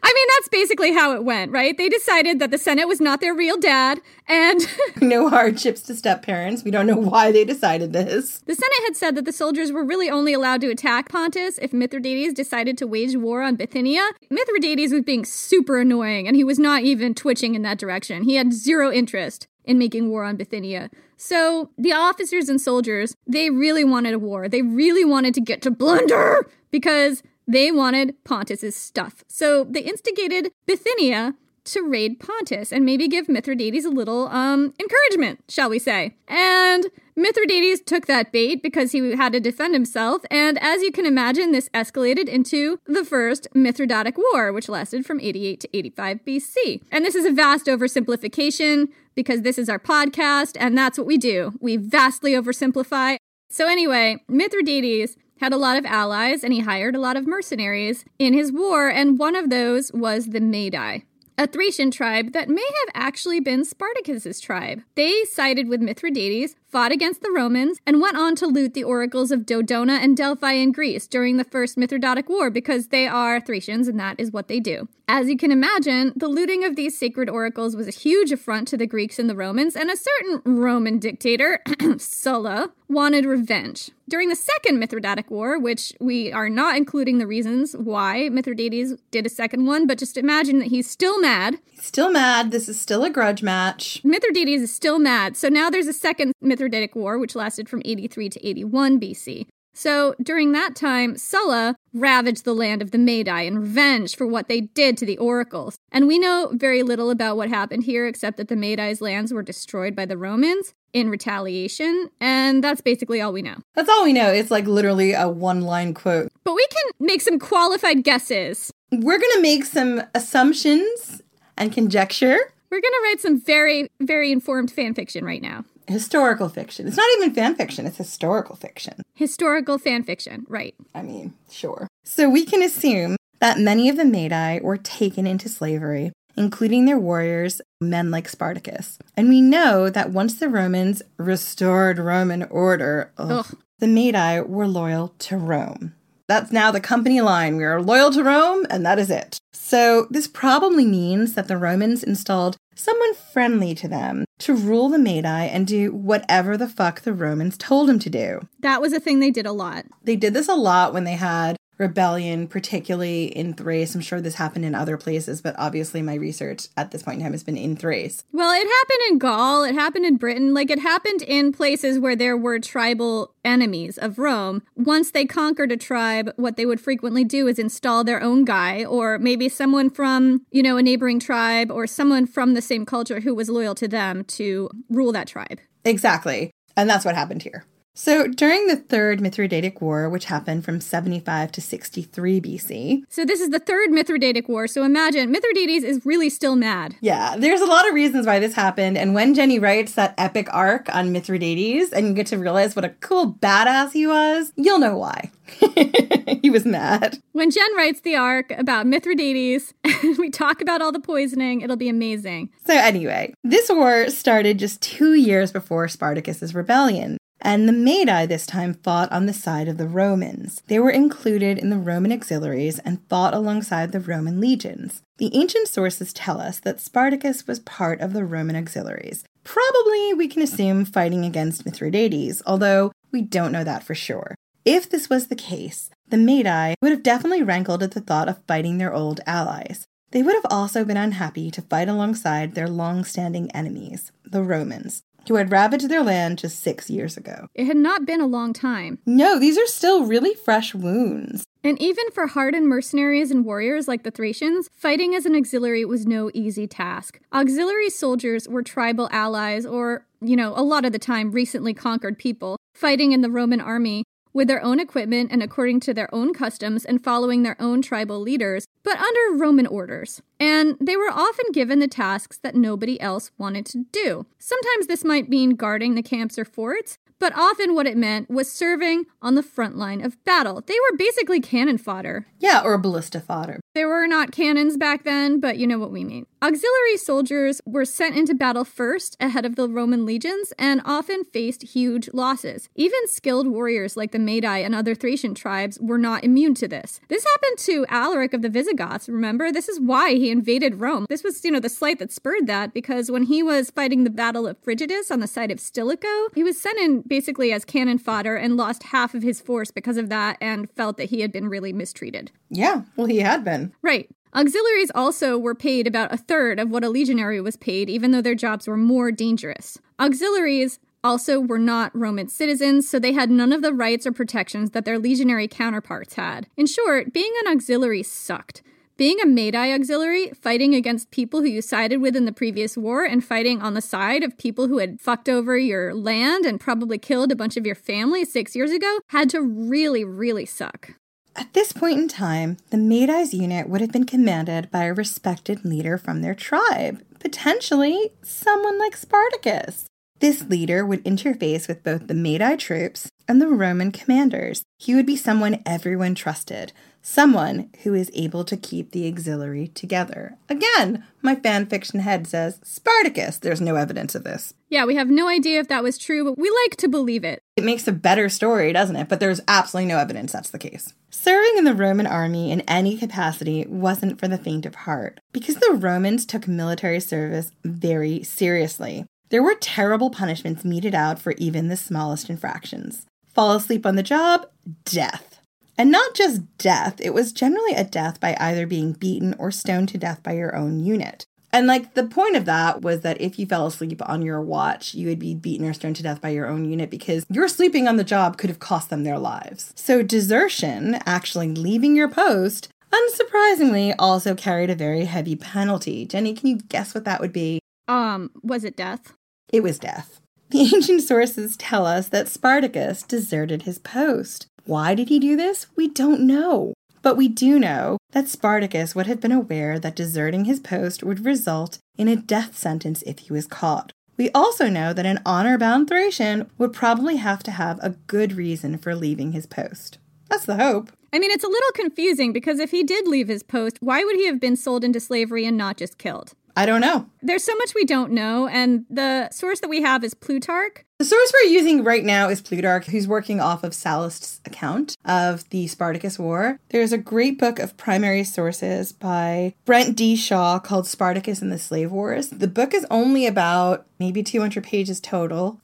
I mean, that's basically how it went, right? They decided that the Senate was not their real dad, and no hardships to step-parents. We don't know why they decided this. The Senate had said that the soldiers were really only allowed to attack Pontus if Mithridates decided to wage war on Bithynia. Mithridates was being super annoying, and he was not even twitching in that direction. He had zero interest in making war on Bithynia. So the officers and soldiers, they really wanted a war. They really wanted to get to plunder because they wanted Pontus's stuff. So they instigated Bithynia to raid Pontus and maybe give Mithridates a little encouragement, shall we say. And Mithridates took that bait because he had to defend himself, and as you can imagine, this escalated into the First Mithridatic War, which lasted from 88 to 85 BC. And this is a vast oversimplification because this is our podcast, and that's what we do. We vastly oversimplify. So anyway, Mithridates had a lot of allies, and he hired a lot of mercenaries in his war, and one of those was the Maedai, a Thracian tribe that may have actually been Spartacus's tribe. They sided with Mithridates, fought against the Romans, and went on to loot the oracles of Dodona and Delphi in Greece during the First Mithridatic War because they are Thracians and that is what they do. As you can imagine, the looting of these sacred oracles was a huge affront to the Greeks and the Romans, and a certain Roman dictator, Sulla, wanted revenge. During the Second Mithridatic War, which we are not including the reasons why Mithridates did a second one, but just imagine that he's still mad. He's still mad. This is still a grudge match. Mithridates is still mad. So now there's a Second Mithridatic War, which lasted from 83 to 81 BC. So during that time, Sulla ravaged the land of the Maedai in revenge for what they did to the oracles. And we know very little about what happened here except that the Maedai's lands were destroyed by the Romans in retaliation, and that's basically all we know. That's all we know. It's like literally a one-line quote. But we can make some qualified guesses. We're going to make some assumptions and conjecture. We're going to write some very, very informed fan fiction right now. Historical fiction. It's not even fan fiction, it's historical fiction. Historical fan fiction, right. I mean, sure. So we can assume that many of the Maedai were taken into slavery, including their warriors, men like Spartacus. And we know that once the Romans restored Roman order, the Maedai were loyal to Rome. That's now the company line. We are loyal to Rome, and that is it. So this probably means that the Romans installed someone friendly to them to rule the Maedai and do whatever the fuck the Romans told him to do. That was a thing they did a lot. They did this a lot when they had rebellion, particularly in Thrace. I'm sure this happened in other places, but obviously my research at this point in time has been in Thrace. Well, it happened in Gaul, it happened in Britain, like it happened in places where there were tribal enemies of Rome. Once they conquered a tribe, what they would frequently do is install their own guy, or maybe someone from, a neighboring tribe, or someone from the same culture who was loyal to them to rule that tribe. Exactly. And that's what happened here. So during the Third Mithridatic War, which happened from 75 to 63 BC. So this is the Third Mithridatic War. So imagine, Mithridates is really still mad. Yeah, there's a lot of reasons why this happened. And when Jenny writes that epic arc on Mithridates and you get to realize what a cool badass he was, you'll know why. He was mad. When Jen writes the arc about Mithridates, we talk about all the poisoning, it'll be amazing. So anyway, this war started just 2 years before Spartacus's rebellion. And the Maedai this time fought on the side of the Romans. They were included in the Roman auxiliaries and fought alongside the Roman legions. The ancient sources tell us that Spartacus was part of the Roman auxiliaries. Probably, we can assume, fighting against Mithridates, although we don't know that for sure. If this was the case, the Maedai would have definitely rankled at the thought of fighting their old allies. They would have also been unhappy to fight alongside their long-standing enemies, the Romans, who had ravaged their land just 6 years ago. It had not been a long time. No, these are still really fresh wounds. And even for hardened mercenaries and warriors like the Thracians, fighting as an auxiliary was no easy task. Auxiliary soldiers were tribal allies or, a lot of the time recently conquered people, fighting in the Roman army with their own equipment and according to their own customs and following their own tribal leaders, but under Roman orders. And they were often given the tasks that nobody else wanted to do. Sometimes this might mean guarding the camps or forts, but often what it meant was serving on the front line of battle. They were basically cannon fodder. Yeah, or ballista fodder. There were not cannons back then, but you know what we mean. Auxiliary soldiers were sent into battle first ahead of the Roman legions and often faced huge losses. Even skilled warriors like the Madai and other Thracian tribes were not immune to this. This happened to Alaric of the Visigoths, remember? This is why he invaded Rome. This was, the slight that spurred that, because when he was fighting the Battle of Frigidus on the side of Stilicho, he was sent in basically as cannon fodder and lost half of his force because of that and felt that he had been really mistreated. Yeah, well, he had been. Right. Auxiliaries also were paid about a third of what a legionary was paid, even though their jobs were more dangerous. Auxiliaries also were not Roman citizens, so they had none of the rights or protections that their legionary counterparts had. In short, being an auxiliary sucked. Being a Madai auxiliary, fighting against people who you sided with in the previous war and fighting on the side of people who had fucked over your land and probably killed a bunch of your family 6 years ago, had to really, really suck. At this point in time, the Madai's unit would have been commanded by a respected leader from their tribe, potentially someone like Spartacus. This leader would interface with both the Madai troops and the Roman commanders. He would be someone everyone trusted, someone who is able to keep the auxiliary together. Again, my fanfiction head says Spartacus. There's no evidence of this. Yeah, we have no idea if that was true, but we like to believe it. It makes a better story, doesn't it? But there's absolutely no evidence that's the case. Serving in the Roman army in any capacity wasn't for the faint of heart, because the Romans took military service very seriously. There were terrible punishments meted out for even the smallest infractions. Fall asleep on the job, death. And not just death, it was generally a death by either being beaten or stoned to death by your own unit. And the point of that was that if you fell asleep on your watch, you would be beaten or stoned to death by your own unit because your sleeping on the job could have cost them their lives. So desertion, actually leaving your post, unsurprisingly also carried a very heavy penalty. Jenny, can you guess what that would be? Was it death? It was death. The ancient sources tell us that Spartacus deserted his post. Why did he do this? We don't know. But we do know that Spartacus would have been aware that deserting his post would result in a death sentence if he was caught. We also know that an honor-bound Thracian would probably have to have a good reason for leaving his post. That's the hope. I mean, it's a little confusing because if he did leave his post, why would he have been sold into slavery and not just killed? I don't know. There's so much we don't know, and the source that we have is Plutarch. The source we're using right now is Plutarch, who's working off of Sallust's account of the Spartacus War. There's a great book of primary sources by Brent D. Shaw called Spartacus and the Slave Wars. The book is only about maybe 200 pages total.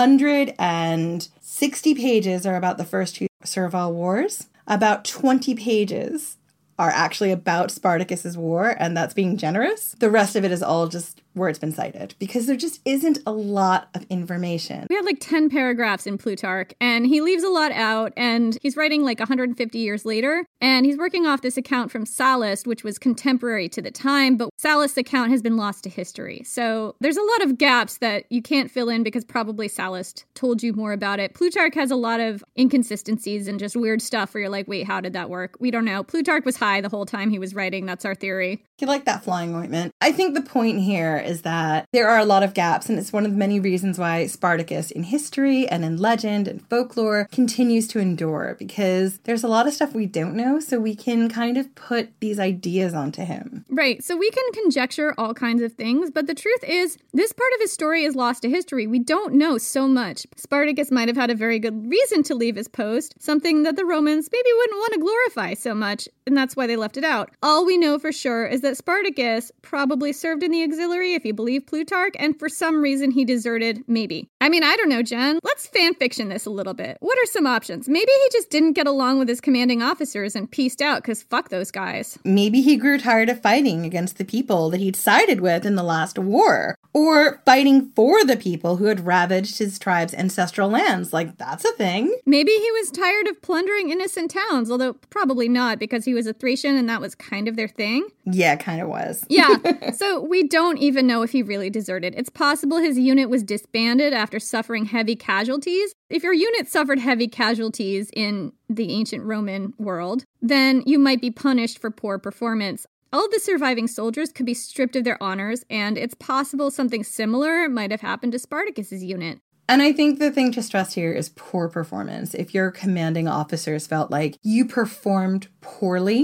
160 pages are about the first two Servile Wars. About 20 pages are actually about Spartacus's war, and that's being generous. The rest of it is all just where it's been cited, because there just isn't a lot of information. We have 10 paragraphs in Plutarch, and he leaves a lot out, and he's writing 150 years later, and he's working off this account from Sallust, which was contemporary to the time, but Sallust's account has been lost to history. So there's a lot of gaps that you can't fill in because probably Sallust told you more about it. Plutarch has a lot of inconsistencies and just weird stuff where you're like, wait, how did that work? We don't know. Plutarch was high the whole time he was writing. That's our theory. You like that flying ointment. I think the point here is that there are a lot of gaps, and it's one of the many reasons why Spartacus in history and in legend and folklore continues to endure, because there's a lot of stuff we don't know, so we can kind of put these ideas onto him. Right, so we can conjecture all kinds of things, but the truth is, this part of his story is lost to history. We don't know so much. Spartacus might have had a very good reason to leave his post, something that the Romans maybe wouldn't want to glorify so much, and that's why they left it out. All we know for sure is that Spartacus probably served in the auxiliary, if you believe Plutarch, and for some reason he deserted, maybe. I mean, I don't know, Jen. Let's fanfiction this a little bit. What are some options? Maybe he just didn't get along with his commanding officers and pieced out because fuck those guys. Maybe he grew tired of fighting against the people that he'd sided with in the last war, or fighting for the people who had ravaged his tribe's ancestral lands. That's a thing. Maybe he was tired of plundering innocent towns, although probably not, because he was a Thracian and that was kind of their thing. Yeah, kind of was. Yeah, so we don't even know if he really deserted. It's possible his unit was disbanded after suffering heavy casualties. If your unit suffered heavy casualties in the ancient Roman world, then you might be punished for poor performance. All of the surviving soldiers could be stripped of their honors, and it's possible something similar might have happened to Spartacus's unit. And I think the thing to stress here is poor performance. If your commanding officers felt like you performed poorly,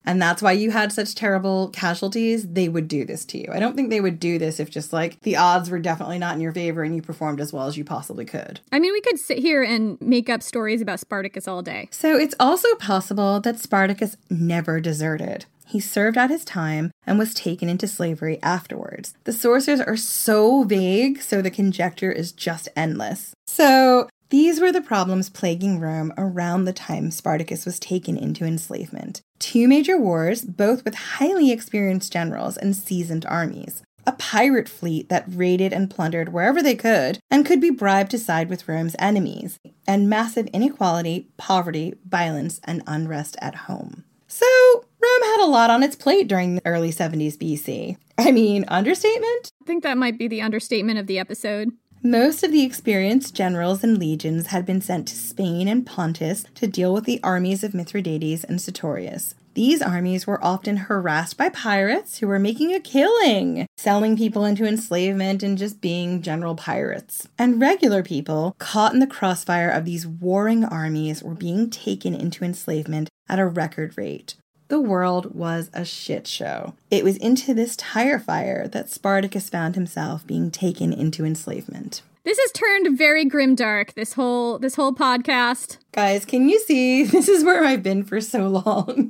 And that's why you had such terrible casualties. They would do this to you. I don't think they would do this if just like the odds were definitely not in your favor and you performed as well as you possibly could. I mean, we could sit here and make up stories about Spartacus all day. So it's also possible that Spartacus never deserted. He served out his time and was taken into slavery afterwards. The sources are so vague, so the conjecture is just endless. So these were the problems plaguing Rome around the time Spartacus was taken into enslavement. 2 major wars, both with highly experienced generals and seasoned armies. A pirate fleet that raided and plundered wherever they could and could be bribed to side with Rome's enemies. And massive inequality, poverty, violence, and unrest at home. So Rome had a lot on its plate during the early 70s BC. I mean, understatement? I think that might be the understatement of the episode. Most of the experienced generals and legions had been sent to Spain and Pontus to deal with the armies of Mithridates and Sertorius. These armies were often harassed by pirates who were making a killing, selling people into enslavement and just being general pirates. And regular people, caught in the crossfire of these warring armies, were being taken into enslavement at a record rate. The world was a shit show. It was into this tire fire that Spartacus found himself being taken into enslavement. This has turned very grimdark, this whole podcast. Guys, can you see? This is where I've been for so long.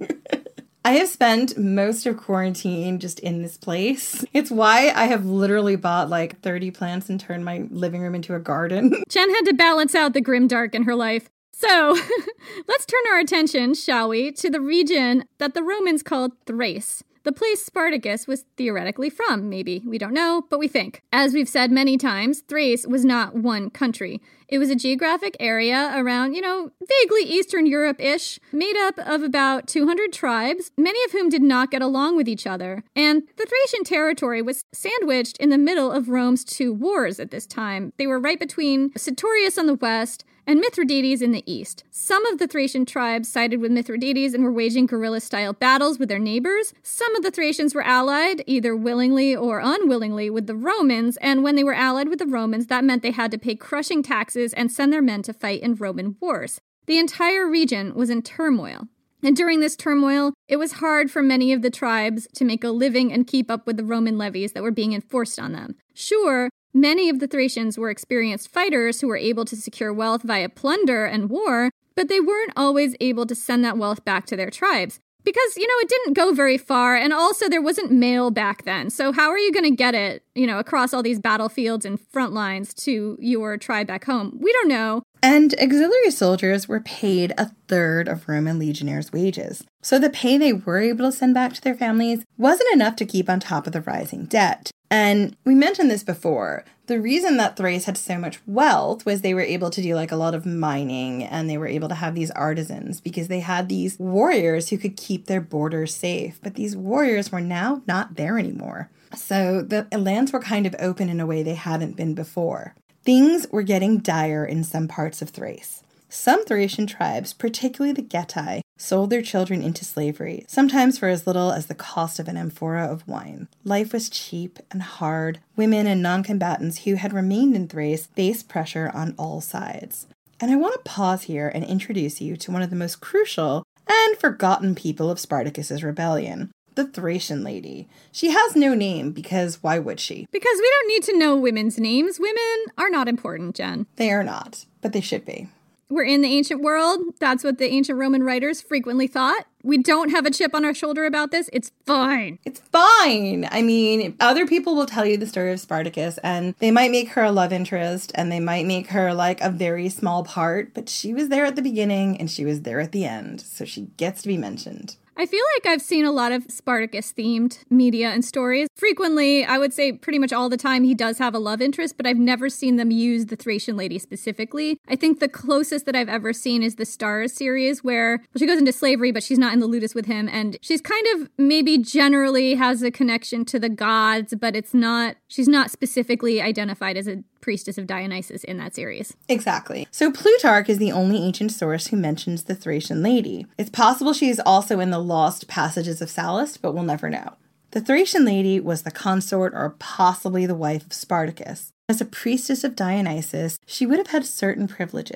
I have spent most of quarantine just in this place. It's why I have literally bought like 30 plants and turned my living room into a garden. Jen had to balance out the grimdark in her life. So, let's turn our attention, shall we, to the region that the Romans called Thrace. The place Spartacus was theoretically from, maybe. We don't know, but we think. As we've said many times, Thrace was not one country. It was a geographic area around, vaguely Eastern Europe-ish, made up of about 200 tribes, many of whom did not get along with each other. And the Thracian territory was sandwiched in the middle of Rome's 2 wars at this time. They were right between Sertorius on the west and Mithridates in the east. Some of the Thracian tribes sided with Mithridates and were waging guerrilla-style battles with their neighbors. Some of the Thracians were allied, either willingly or unwillingly, with the Romans, and when they were allied with the Romans, that meant they had to pay crushing taxes and send their men to fight in Roman wars. The entire region was in turmoil. And during this turmoil, it was hard for many of the tribes to make a living and keep up with the Roman levies that were being enforced on them. Sure, many of the Thracians were experienced fighters who were able to secure wealth via plunder and war, but they weren't always able to send that wealth back to their tribes. Because, it didn't go very far, and also there wasn't mail back then. So how are you going to get it, across all these battlefields and front lines to your tribe back home? We don't know. And auxiliary soldiers were paid 1/3 of Roman legionnaires' wages. So the pay they were able to send back to their families wasn't enough to keep on top of the rising debt. And we mentioned this before. The reason that Thrace had so much wealth was they were able to do a lot of mining, and they were able to have these artisans because they had these warriors who could keep their borders safe. But these warriors were now not there anymore. So the lands were kind of open in a way they hadn't been before. Things were getting dire in some parts of Thrace. Some Thracian tribes, particularly the Getae, sold their children into slavery, sometimes for as little as the cost of an amphora of wine. Life was cheap and hard. Women and non-combatants who had remained in Thrace faced pressure on all sides. And I want to pause here and introduce you to one of the most crucial and forgotten people of Spartacus's rebellion. The Thracian lady. She has no name because why would she? Because we don't need to know women's names. Women are not important, Jen. They are not, but they should be. We're in the ancient world. That's what the ancient Roman writers frequently thought. We don't have a chip on our shoulder about this. It's fine. It's fine. I mean, other people will tell you the story of Spartacus, and they might make her a love interest, and they might make her a very small part, but she was there at the beginning, and she was there at the end, so she gets to be mentioned. I feel like I've seen a lot of Spartacus-themed media and stories. Frequently, I would say pretty much all the time, he does have a love interest, but I've never seen them use the Thracian lady specifically. I think the closest that I've ever seen is the Stars series, where she goes into slavery, but she's not in the ludus with him, and she's kind of maybe generally has a connection to the gods, but she's not specifically identified as a priestess of Dionysus in that series. Exactly. So Plutarch is the only ancient source who mentions the Thracian lady. It's possible she is also in the lost passages of Sallust, but we'll never know. The Thracian lady was the consort or possibly the wife of Spartacus. As a priestess of Dionysus, she would have had certain privileges.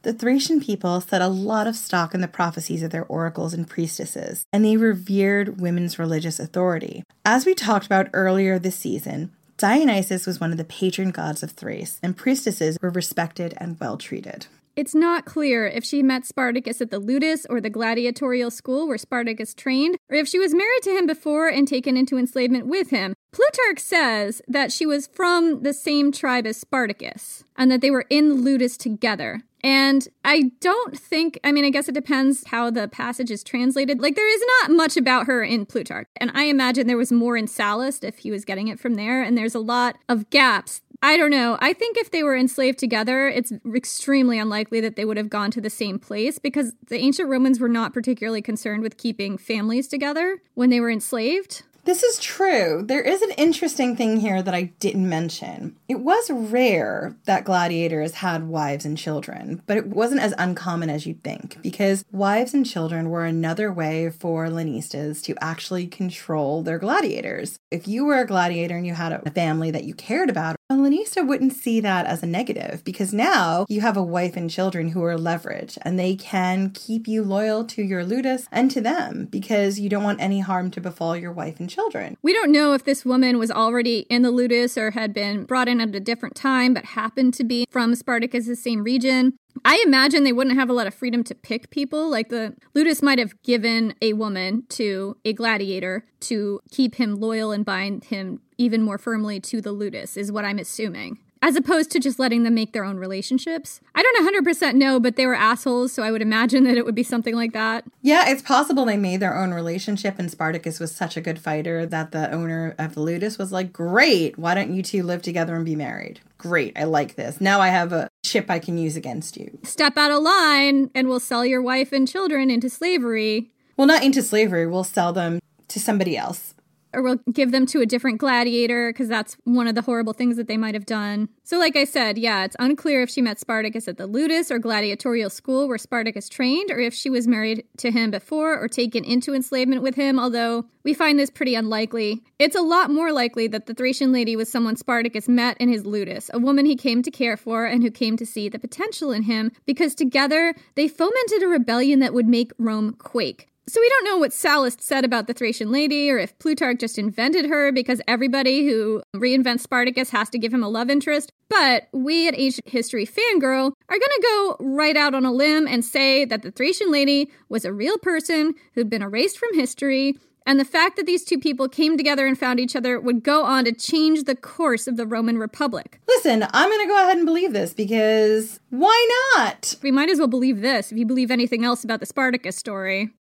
The Thracian people set a lot of stock in the prophecies of their oracles and priestesses, and they revered women's religious authority. As we talked about earlier this season, Dionysus was one of the patron gods of Thrace, and priestesses were respected and well treated. It's not clear if she met Spartacus at the Ludus or the gladiatorial school where Spartacus trained, or if she was married to him before and taken into enslavement with him. Plutarch says that she was from the same tribe as Spartacus, and that they were in the Ludus together. And I don't think, I guess it depends how the passage is translated. There is not much about her in Plutarch. And I imagine there was more in Sallust if he was getting it from there. And there's a lot of gaps. I don't know. I think if they were enslaved together, it's extremely unlikely that they would have gone to the same place because the ancient Romans were not particularly concerned with keeping families together when they were enslaved. This is true. There is an interesting thing here that I didn't mention. It was rare that gladiators had wives and children, but it wasn't as uncommon as you'd think, because wives and children were another way for Lanistas to actually control their gladiators. If you were a gladiator and you had a family that you cared about, a Lanista wouldn't see that as a negative, because now you have a wife and children who are leverage, and they can keep you loyal to your ludus and to them, because you don't want any harm to befall your wife and children. We don't know if this woman was already in the ludus or had been brought in at a different time, but happened to be from Spartacus' same region. I imagine they wouldn't have a lot of freedom to pick people. The ludus might have given a woman to a gladiator to keep him loyal and bind him even more firmly to the ludus, is what I'm assuming. As opposed to just letting them make their own relationships. I don't 100% know, but they were assholes, so I would imagine that it would be something like that. Yeah, it's possible they made their own relationship, and Spartacus was such a good fighter that the owner of the ludus was like, great, why don't you two live together and be married? Great, I like this. Now I have a chip I can use against you. Step out of line, and we'll sell your wife and children into slavery. Well, not into slavery, we'll sell them to somebody else. Or we'll give them to a different gladiator, because that's one of the horrible things that they might have done. So like I said, yeah, it's unclear if she met Spartacus at the ludus or gladiatorial school where Spartacus trained, or if she was married to him before or taken into enslavement with him, although we find this pretty unlikely. It's a lot more likely that the Thracian lady was someone Spartacus met in his ludus, a woman he came to care for and who came to see the potential in him, because together they fomented a rebellion that would make Rome quake. So we don't know what Sallust said about the Thracian lady, or if Plutarch just invented her because everybody who reinvents Spartacus has to give him a love interest. But we at Ancient History Fangirl are going to go right out on a limb and say that the Thracian lady was a real person who'd been erased from history, and the fact that these two people came together and found each other would go on to change the course of the Roman Republic. Listen, I'm going to go ahead and believe this, because why not? We might as well believe this if you believe anything else about the Spartacus story.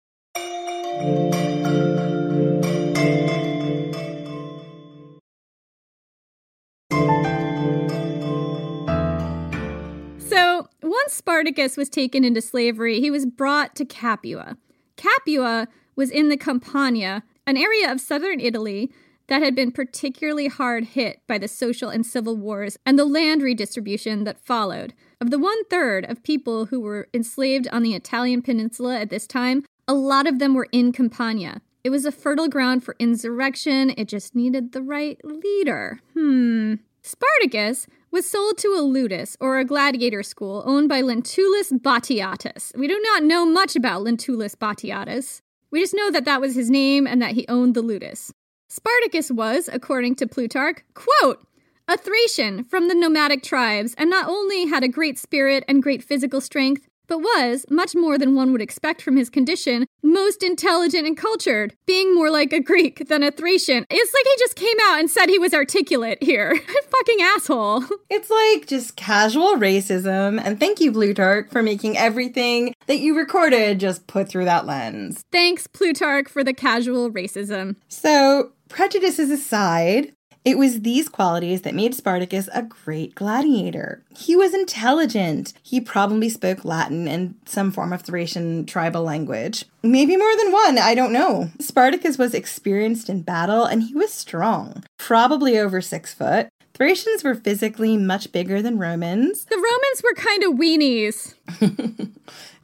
So, once Spartacus was taken into slavery, he was brought to Capua. Capua was in the Campania, an area of southern Italy that had been particularly hard hit by the social and civil wars and the land redistribution that followed. Of the 1/3 of people who were enslaved on the Italian peninsula at this time, a lot of them were in Campania. It was a fertile ground for insurrection. It just needed the right leader. Spartacus was sold to a ludus, or a gladiator school, owned by Lentulus Batiatus. We do not know much about Lentulus Batiatus. We just know that that was his name and that he owned the ludus. Spartacus was, according to Plutarch, quote, a Thracian from the nomadic tribes, and not only had a great spirit and great physical strength, but was, much more than one would expect from his condition, most intelligent and cultured, being more like a Greek than a Thracian. It's like he just came out and said he was articulate here. Fucking asshole. It's like just casual racism, and thank you, Plutarch, for making everything that you recorded just put through that lens. Thanks, Plutarch, for the casual racism. So, prejudices aside, it was these qualities that made Spartacus a great gladiator. He was intelligent. He probably spoke Latin and some form of Thracian tribal language. Maybe more than one, I don't know. Spartacus was experienced in battle, and he was strong, probably over 6 foot. Thracians were physically much bigger than Romans. The Romans were kind of weenies.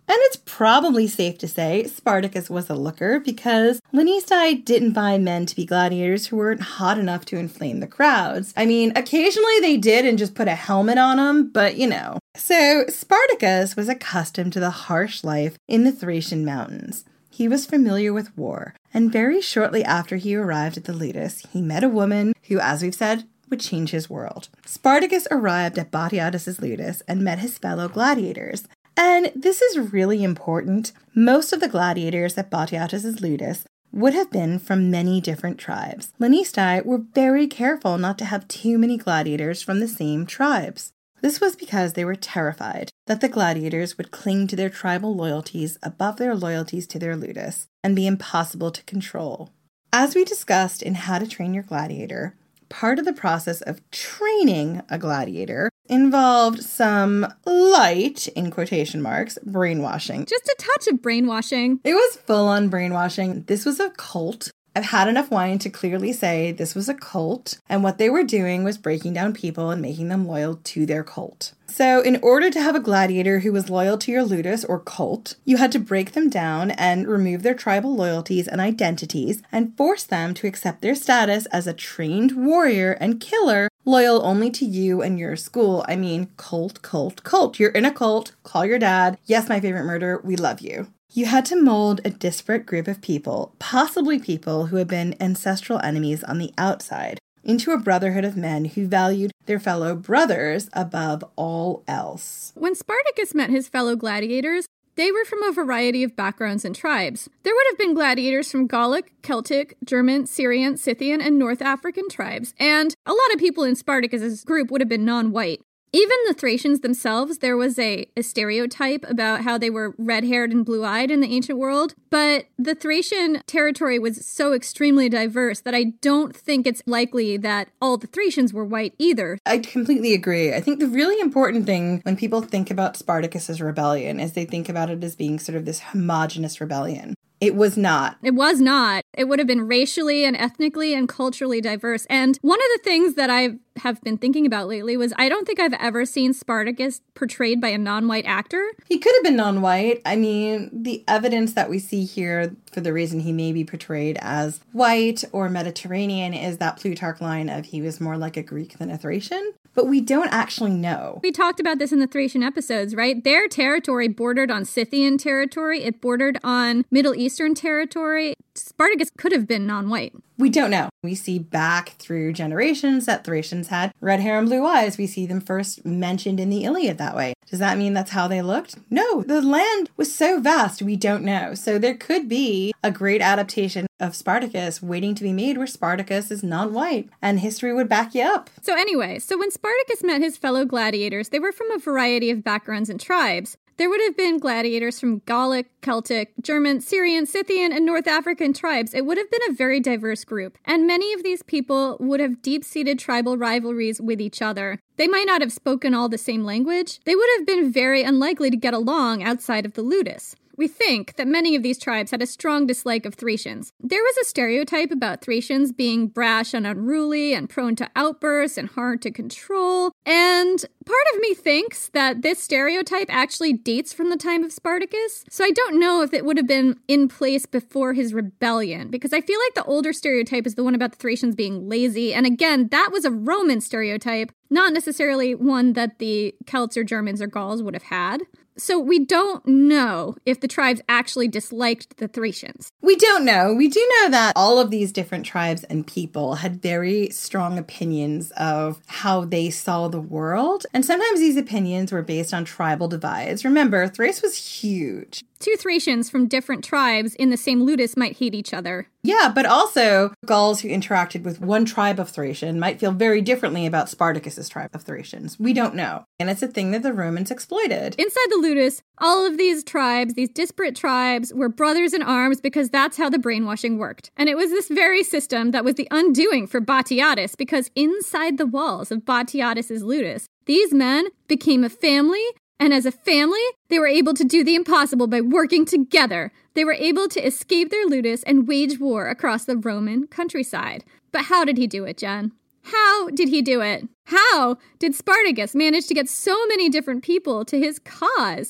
And it's probably safe to say Spartacus was a looker because Lyncestai didn't find men to be gladiators who weren't hot enough to inflame the crowds. I mean, occasionally they did and just put a helmet on them, but you know. So Spartacus was accustomed to the harsh life in the Thracian mountains. He was familiar with war, and very shortly after he arrived at the Ludus, he met a woman who, as we've said, would change his world. Spartacus arrived at Batiatus' Ludus and met his fellow gladiators. And this is really important. Most of the gladiators at Batiatus' Ludus would have been from many different tribes. Lyncestai were very careful not to have too many gladiators from the same tribes. This was because they were terrified that the gladiators would cling to their tribal loyalties above their loyalties to their ludus and be impossible to control. As we discussed in How to Train Your Gladiator, part of the process of training a gladiator involved some light, in quotation marks, brainwashing. Just a touch of brainwashing. It was full-on brainwashing. This was a cult. I've had enough wine to clearly say this was a cult, and what they were doing was breaking down people and making them loyal to their cult. So in order to have a gladiator who was loyal to your ludus or cult, you had to break them down and remove their tribal loyalties and identities and force them to accept their status as a trained warrior and killer loyal only to you and your school. I mean, cult. You're in a cult, call your dad. Yes, my favorite murder, we love you. You had to mold a disparate group of people, possibly people who had been ancestral enemies on the outside, into a brotherhood of men who valued their fellow brothers above all else. When Spartacus met his fellow gladiators, they were from a variety of backgrounds and tribes. There would have been gladiators from Gallic, Celtic, German, Syrian, Scythian, and North African tribes, and a lot of people in Spartacus's group would have been non-white. Even the Thracians themselves, there was a stereotype about how they were red-haired and blue-eyed in the ancient world, but the Thracian territory was so extremely diverse that I don't think it's likely that all the Thracians were white either. I completely agree. I think the really important thing when people think about Spartacus's rebellion is they think about it as being sort of this homogenous rebellion. It was not. It was not. It would have been racially and ethnically and culturally diverse. And one of the things that I have been thinking about lately was I don't think I've ever seen Spartacus portrayed by a non-white actor. He could have been non-white. I mean, the evidence that we see here for the reason he may be portrayed as white or Mediterranean is that Plutarch line of he was more like a Greek than a Thracian. But we don't actually know. We talked about this in the Thracian episodes, right? Their territory bordered on Scythian territory. It bordered on Middle Eastern territory. Spartacus could have been non-white. We don't know. We see back through generations that Thracians had red hair and blue eyes. We see them first mentioned in the Iliad that way. Does that mean that's how they looked? No, the land was so vast, we don't know. So there could be a great adaptation of Spartacus waiting to be made where Spartacus is non-white, and history would back you up. So anyway, when Spartacus met his fellow gladiators, they were from a variety of backgrounds and tribes. There would have been gladiators from Gallic, Celtic, German, Syrian, Scythian, and North African tribes. It would have been a very diverse group, and many of these people would have deep-seated tribal rivalries with each other. They might not have spoken all the same language. They would have been very unlikely to get along outside of the ludus. We think that many of these tribes had a strong dislike of Thracians. There was a stereotype about Thracians being brash and unruly and prone to outbursts and hard to control. And part of me thinks that this stereotype actually dates from the time of Spartacus. So I don't know if it would have been in place before his rebellion, because I feel like the older stereotype is the one about the Thracians being lazy. And again, that was a Roman stereotype, not necessarily one that the Celts or Germans or Gauls would have had. So we don't know if the tribes actually disliked the Thracians. We don't know. We do know that all of these different tribes and people had very strong opinions of how they saw the world. And sometimes these opinions were based on tribal divides. Remember, Thrace was huge. Two Thracians from different tribes in the same ludus might hate each other. Yeah, but also Gauls who interacted with one tribe of Thracian might feel very differently about Spartacus's tribe of Thracians. We don't know. And it's a thing that the Romans exploited. Inside the ludus, all of these tribes, these disparate tribes, were brothers in arms because that's how the brainwashing worked. And it was this very system that was the undoing for Batiatus, because inside the walls of Batiatus's ludus, these men became a family. And as a family, they were able to do the impossible by working together. They were able to escape their ludus and wage war across the Roman countryside. But how did he do it, Jen? How did he do it? How did Spartacus manage to get so many different people to his cause?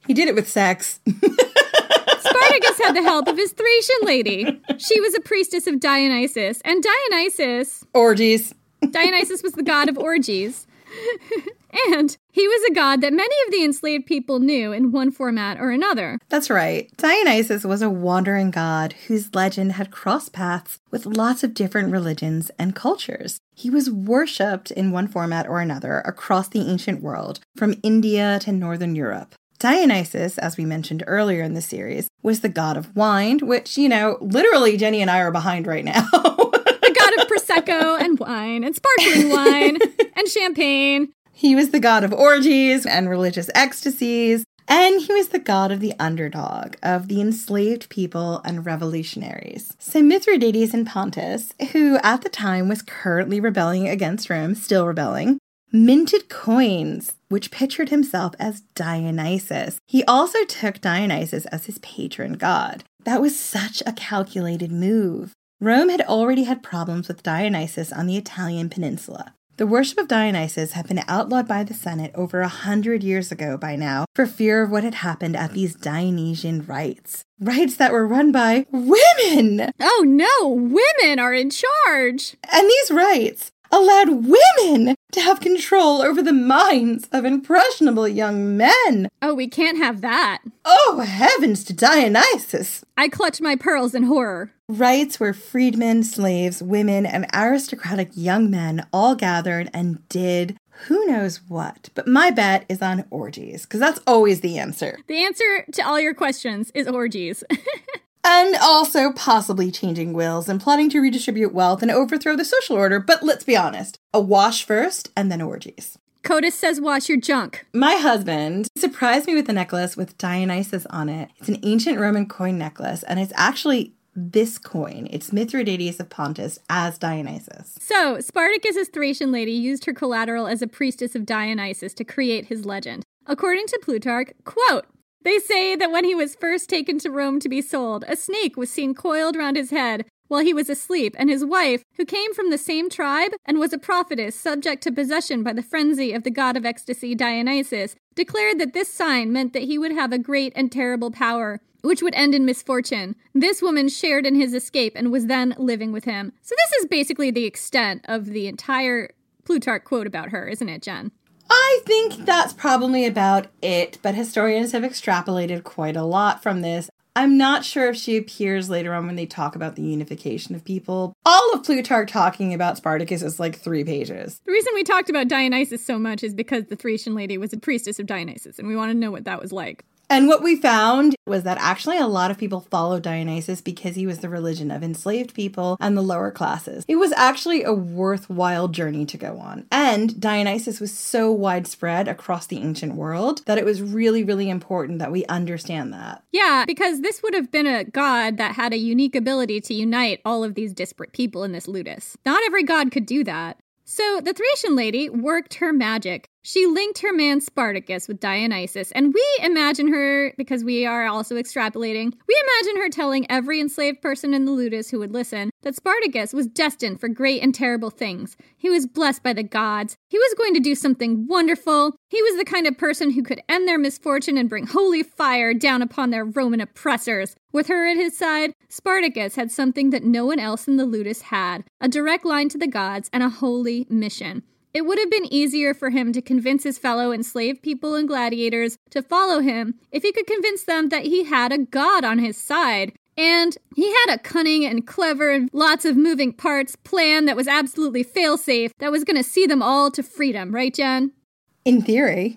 He did it with sex. Spartacus had the help of his Thracian lady. She was a priestess of Dionysus. And Dionysus... Orgies. Dionysus was the god of orgies. And he was a god that many of the enslaved people knew in one format or another. That's right. Dionysus was a wandering god whose legend had crossed paths with lots of different religions and cultures. He was worshipped in one format or another across the ancient world, from India to Northern Europe. Dionysus, as we mentioned earlier in the series, was the god of wine, which, literally Jenny and I are behind right now. The god of Prosecco and wine and sparkling wine and champagne. He was the god of orgies and religious ecstasies, and he was the god of the underdog, of the enslaved people and revolutionaries. So Mithridates in Pontus, who at the time was currently rebelling against Rome, still rebelling, minted coins, which pictured himself as Dionysus. He also took Dionysus as his patron god. That was such a calculated move. Rome had already had problems with Dionysus on the Italian peninsula. The worship of Dionysus had been outlawed by the Senate over 100 years ago by now for fear of what had happened at these Dionysian rites. Rites that were run by women! Oh no, women are in charge! And these rites allowed women to have control over the minds of impressionable young men. Oh, we can't have that. Oh, heavens to Dionysus! I clutched my pearls in horror. Rites where freedmen, slaves, women, and aristocratic young men all gathered and did who knows what. But my bet is on orgies, because that's always the answer. The answer to all your questions is orgies. And also possibly changing wills and plotting to redistribute wealth and overthrow the social order. But let's be honest, a wash first and then orgies. Codus says wash your junk. My husband surprised me with a necklace with Dionysus on it. It's an ancient Roman coin necklace, and it's actually this coin. It's Mithridates of Pontus as Dionysus. So, Spartacus's Thracian lady used her collateral as a priestess of Dionysus to create his legend. According to Plutarch, quote, "They say that when he was first taken to Rome to be sold, a snake was seen coiled round his head while he was asleep, and his wife, who came from the same tribe and was a prophetess subject to possession by the frenzy of the god of ecstasy Dionysus, declared that this sign meant that he would have a great and terrible power, which would end in misfortune. This woman shared in his escape and was then living with him." So this is basically the extent of the entire Plutarch quote about her, isn't it, Jen? I think that's probably about it, but historians have extrapolated quite a lot from this. I'm not sure if she appears later on when they talk about the unification of people. All of Plutarch talking about Spartacus is like 3 pages. The reason we talked about Dionysus so much is because the Thracian lady was a priestess of Dionysus, and we want to know what that was like. And what we found was that actually a lot of people followed Dionysus because he was the religion of enslaved people and the lower classes. It was actually a worthwhile journey to go on. And Dionysus was so widespread across the ancient world that it was really, really important that we understand that. Yeah, because this would have been a god that had a unique ability to unite all of these disparate people in this ludus. Not every god could do that. So the Thracian lady worked her magic. She linked her man Spartacus with Dionysus, and we imagine her, because we are also extrapolating, we imagine her telling every enslaved person in the ludus who would listen that Spartacus was destined for great and terrible things. He was blessed by the gods. He was going to do something wonderful. He was the kind of person who could end their misfortune and bring holy fire down upon their Roman oppressors. With her at his side, Spartacus had something that no one else in the ludus had, a direct line to the gods and a holy mission. It would have been easier for him to convince his fellow enslaved people and gladiators to follow him if he could convince them that he had a god on his side. And he had a cunning and clever and lots of moving parts plan that was absolutely fail-safe, that was going to see them all to freedom, right, Jen? In theory.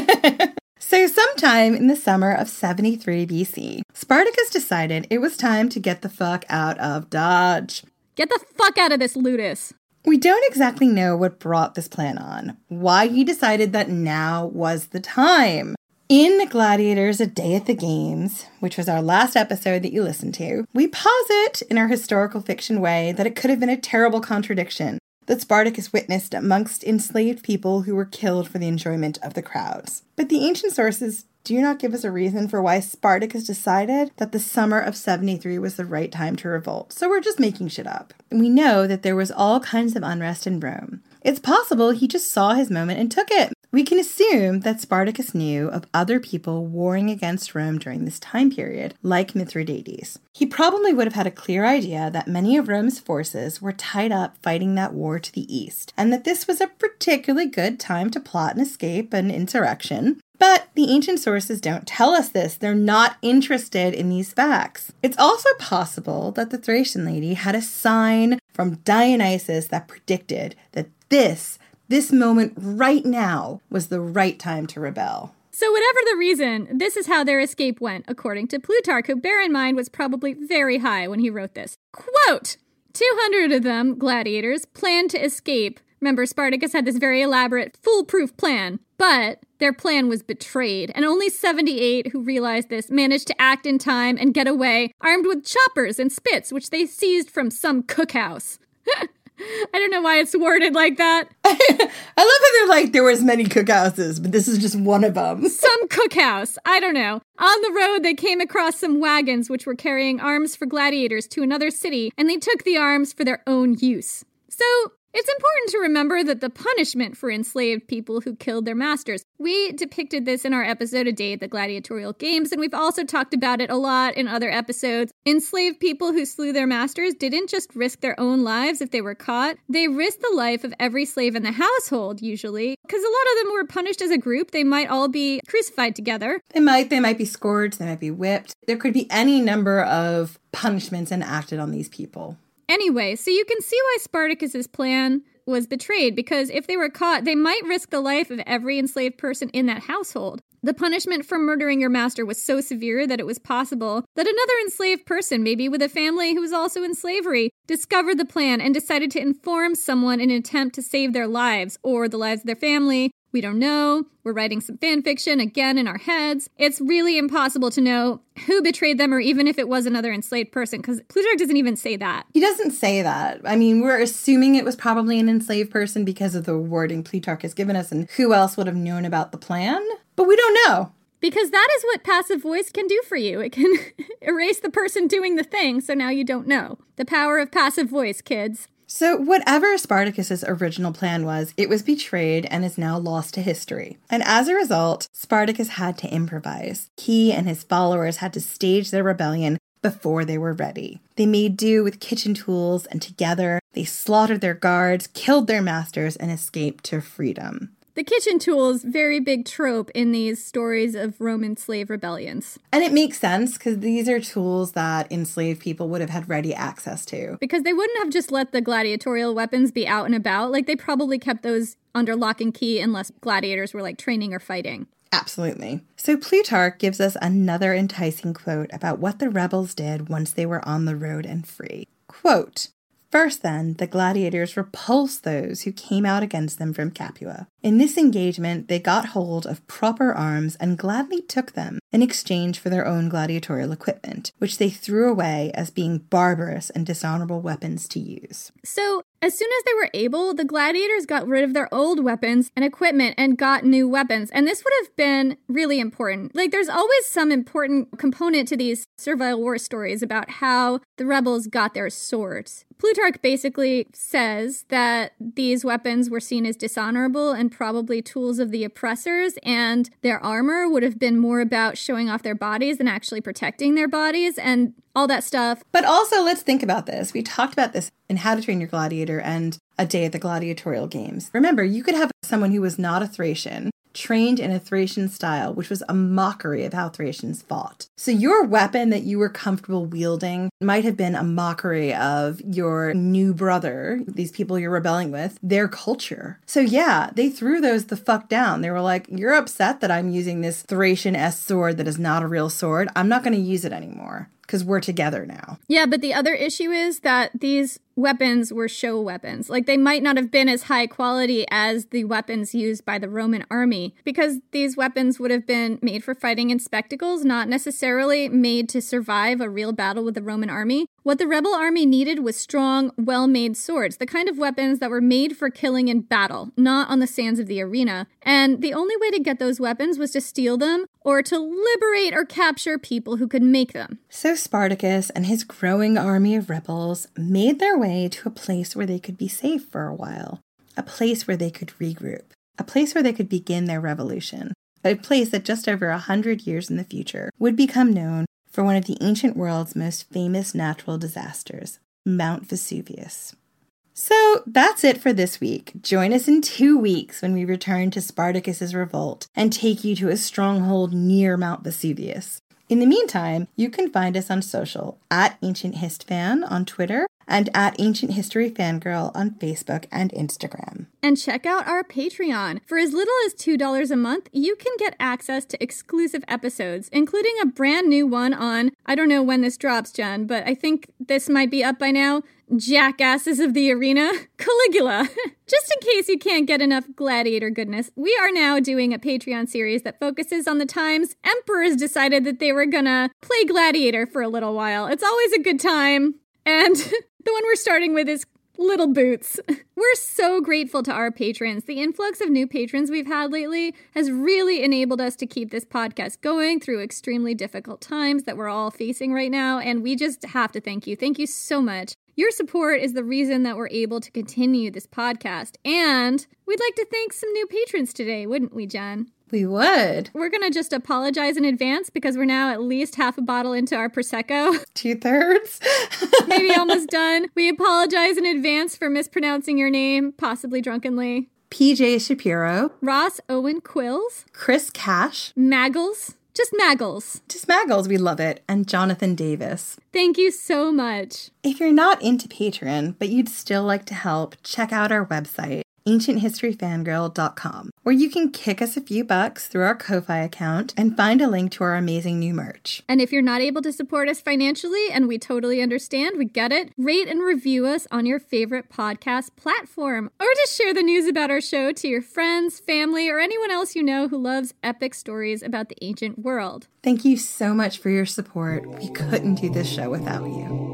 So sometime in the summer of 73 BC, Spartacus decided it was time to get the fuck out of Dodge. Get the fuck out of this ludus. We don't exactly know what brought this plan on, why he decided that now was the time. In the Gladiators, A Day at the Games, which was our last episode that you listened to, we posit in our historical fiction way that it could have been a terrible contradiction that Spartacus witnessed amongst enslaved people who were killed for the enjoyment of the crowds. But the ancient sources do not give us a reason for why Spartacus decided that the summer of 73 was the right time to revolt, so we're just making shit up. And we know that there was all kinds of unrest in Rome. It's possible he just saw his moment and took it. We can assume that Spartacus knew of other people warring against Rome during this time period, like Mithridates. He probably would have had a clear idea that many of Rome's forces were tied up fighting that war to the east, and that this was a particularly good time to plot an escape and insurrection. But the ancient sources don't tell us this. They're not interested in these facts. It's also possible that the Thracian lady had a sign from Dionysus that predicted that this moment right now was the right time to rebel. So whatever the reason, this is how their escape went, according to Plutarch, who, bear in mind, was probably very high when he wrote this. Quote, 200 of them, gladiators, planned to escape. Remember, Spartacus had this very elaborate, foolproof plan, but their plan was betrayed, and only 78 who realized this managed to act in time and get away, armed with choppers and spits, which they seized from some cookhouse. I don't know why it's worded like that. I love how they're like, there was many cookhouses, but this is just one of them. Some cookhouse. I don't know. On the road, they came across some wagons which were carrying arms for gladiators to another city, and they took the arms for their own use. So it's important to remember that the punishment for enslaved people who killed their masters. We depicted this in our episode A Day at the Gladiatorial Games, and we've also talked about it a lot in other episodes. Enslaved people who slew their masters didn't just risk their own lives if they were caught. They risked the life of every slave in the household, usually, because a lot of them were punished as a group. They might all be crucified together. They might be scourged, they might be whipped. There could be any number of punishments enacted on these people. Anyway, so you can see why Spartacus's plan was betrayed, because if they were caught, they might risk the life of every enslaved person in that household. The punishment for murdering your master was so severe that it was possible that another enslaved person, maybe with a family who was also in slavery, discovered the plan and decided to inform someone in an attempt to save their lives or the lives of their family. We don't know. We're writing some fan fiction again in our heads. It's really impossible to know who betrayed them or even if it was another enslaved person, because Plutarch doesn't even say that. He doesn't say that. I mean, we're assuming it was probably an enslaved person because of the wording Plutarch has given us and who else would have known about the plan. But we don't know. Because that is what passive voice can do for you. It can erase the person doing the thing, so now you don't know. The power of passive voice, kids. So whatever Spartacus's original plan was, it was betrayed and is now lost to history. And as a result, Spartacus had to improvise. He and his followers had to stage their rebellion before they were ready. They made do with kitchen tools, and together they slaughtered their guards, killed their masters, and escaped to freedom. The kitchen tools, very big trope in these stories of Roman slave rebellions. And it makes sense because these are tools that enslaved people would have had ready access to. Because they wouldn't have just let the gladiatorial weapons be out and about. Like, they probably kept those under lock and key unless gladiators were, like, training or fighting. Absolutely. So Plutarch gives us another enticing quote about what the rebels did once they were on the road and free. Quote, "First, then, the gladiators repulsed those who came out against them from Capua. In this engagement, they got hold of proper arms and gladly took them in exchange for their own gladiatorial equipment, which they threw away as being barbarous and dishonorable weapons to use." So, as soon as they were able, the gladiators got rid of their old weapons and equipment and got new weapons. And this would have been really important. Like, there's always some important component to these servile war stories about how the rebels got their swords. Plutarch basically says that these weapons were seen as dishonorable and probably tools of the oppressors, and their armor would have been more about showing off their bodies than actually protecting their bodies and all that stuff. But also, let's think about this. We talked about this in How to Train Your Gladiator and A Day at the Gladiatorial Games. Remember, you could have someone who was not a Thracian trained in a Thracian style, which was a mockery of how Thracians fought. So your weapon that you were comfortable wielding might have been a mockery of your new brother, these people you're rebelling with, their culture. So yeah, they threw those the fuck down. They were like, you're upset that I'm using this Thracian-esque sword that is not a real sword. I'm not going to use it anymore because we're together now. Yeah, but the other issue is that these weapons were show weapons. Like, they might not have been as high quality as the weapons used by the Roman army, because these weapons would have been made for fighting in spectacles, not necessarily made to survive a real battle with the Roman army. What the rebel army needed was strong, well-made swords, the kind of weapons that were made for killing in battle, not on the sands of the arena. And the only way to get those weapons was to steal them or to liberate or capture people who could make them. So Spartacus and his growing army of rebels made their way to a place where they could be safe for a while, a place where they could regroup, a place where they could begin their revolution, a place that just over 100 years in the future would become known for one of the ancient world's most famous natural disasters, Mount Vesuvius. So that's it for this week. Join us in 2 weeks when we return to Spartacus's revolt and take you to a stronghold near Mount Vesuvius. In the meantime, you can find us on social at Ancient Hist Fan on Twitter and at Ancient History Fangirl on Facebook and Instagram. And check out our Patreon. For as little as $2 a month, you can get access to exclusive episodes, including a brand new one on, I don't know when this drops, Jen, but I think this might be up by now, Jackasses of the Arena, Caligula. Just in case you can't get enough gladiator goodness, we are now doing a Patreon series that focuses on the times emperors decided that they were gonna play gladiator for a little while. It's always a good time. And the one we're starting with is Little Boots. We're so grateful to our patrons. The influx of new patrons we've had lately has really enabled us to keep this podcast going through extremely difficult times that we're all facing right now, and we just have to thank you. Thank you so much. Your support is the reason that we're able to continue this podcast, and we'd like to thank some new patrons today, wouldn't we, Jen? We would. We're going to just apologize in advance because we're now at least half a bottle into our Prosecco. 2/3. Maybe almost done. We apologize in advance for mispronouncing your name, possibly drunkenly. PJ Shapiro. Ross Owen Quills. Chris Cash. Maggles. Just Maggles. Just Maggles, we love it. And Jonathan Davis. Thank you so much. If you're not into Patreon, but you'd still like to help, check out our website, ancienthistoryfangirl.com, where you can kick us a few bucks through our Ko-Fi account and find a link to our amazing new merch. And if you're not able to support us financially, and we totally understand, we get it, rate and review us on your favorite podcast platform. Or just share the news about our show to your friends, family, or anyone else you know who loves epic stories about the ancient world. Thank you so much for your support. We couldn't do this show without you.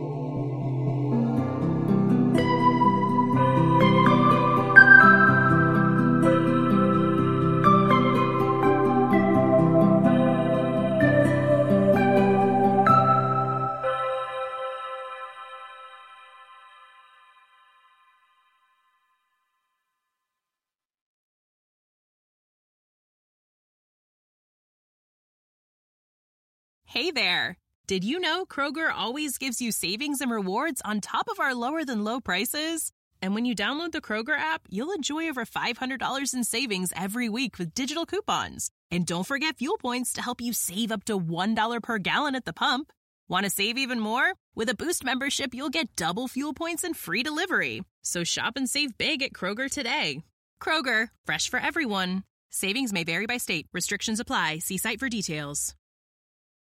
Hey there! Did you know Kroger always gives you savings and rewards on top of our lower-than-low prices? And when you download the Kroger app, you'll enjoy over $500 in savings every week with digital coupons. And don't forget fuel points to help you save up to $1 per gallon at the pump. Want to save even more? With a Boost membership, you'll get double fuel points and free delivery. So shop and save big at Kroger today. Kroger, fresh for everyone. Savings may vary by state. Restrictions apply. See site for details.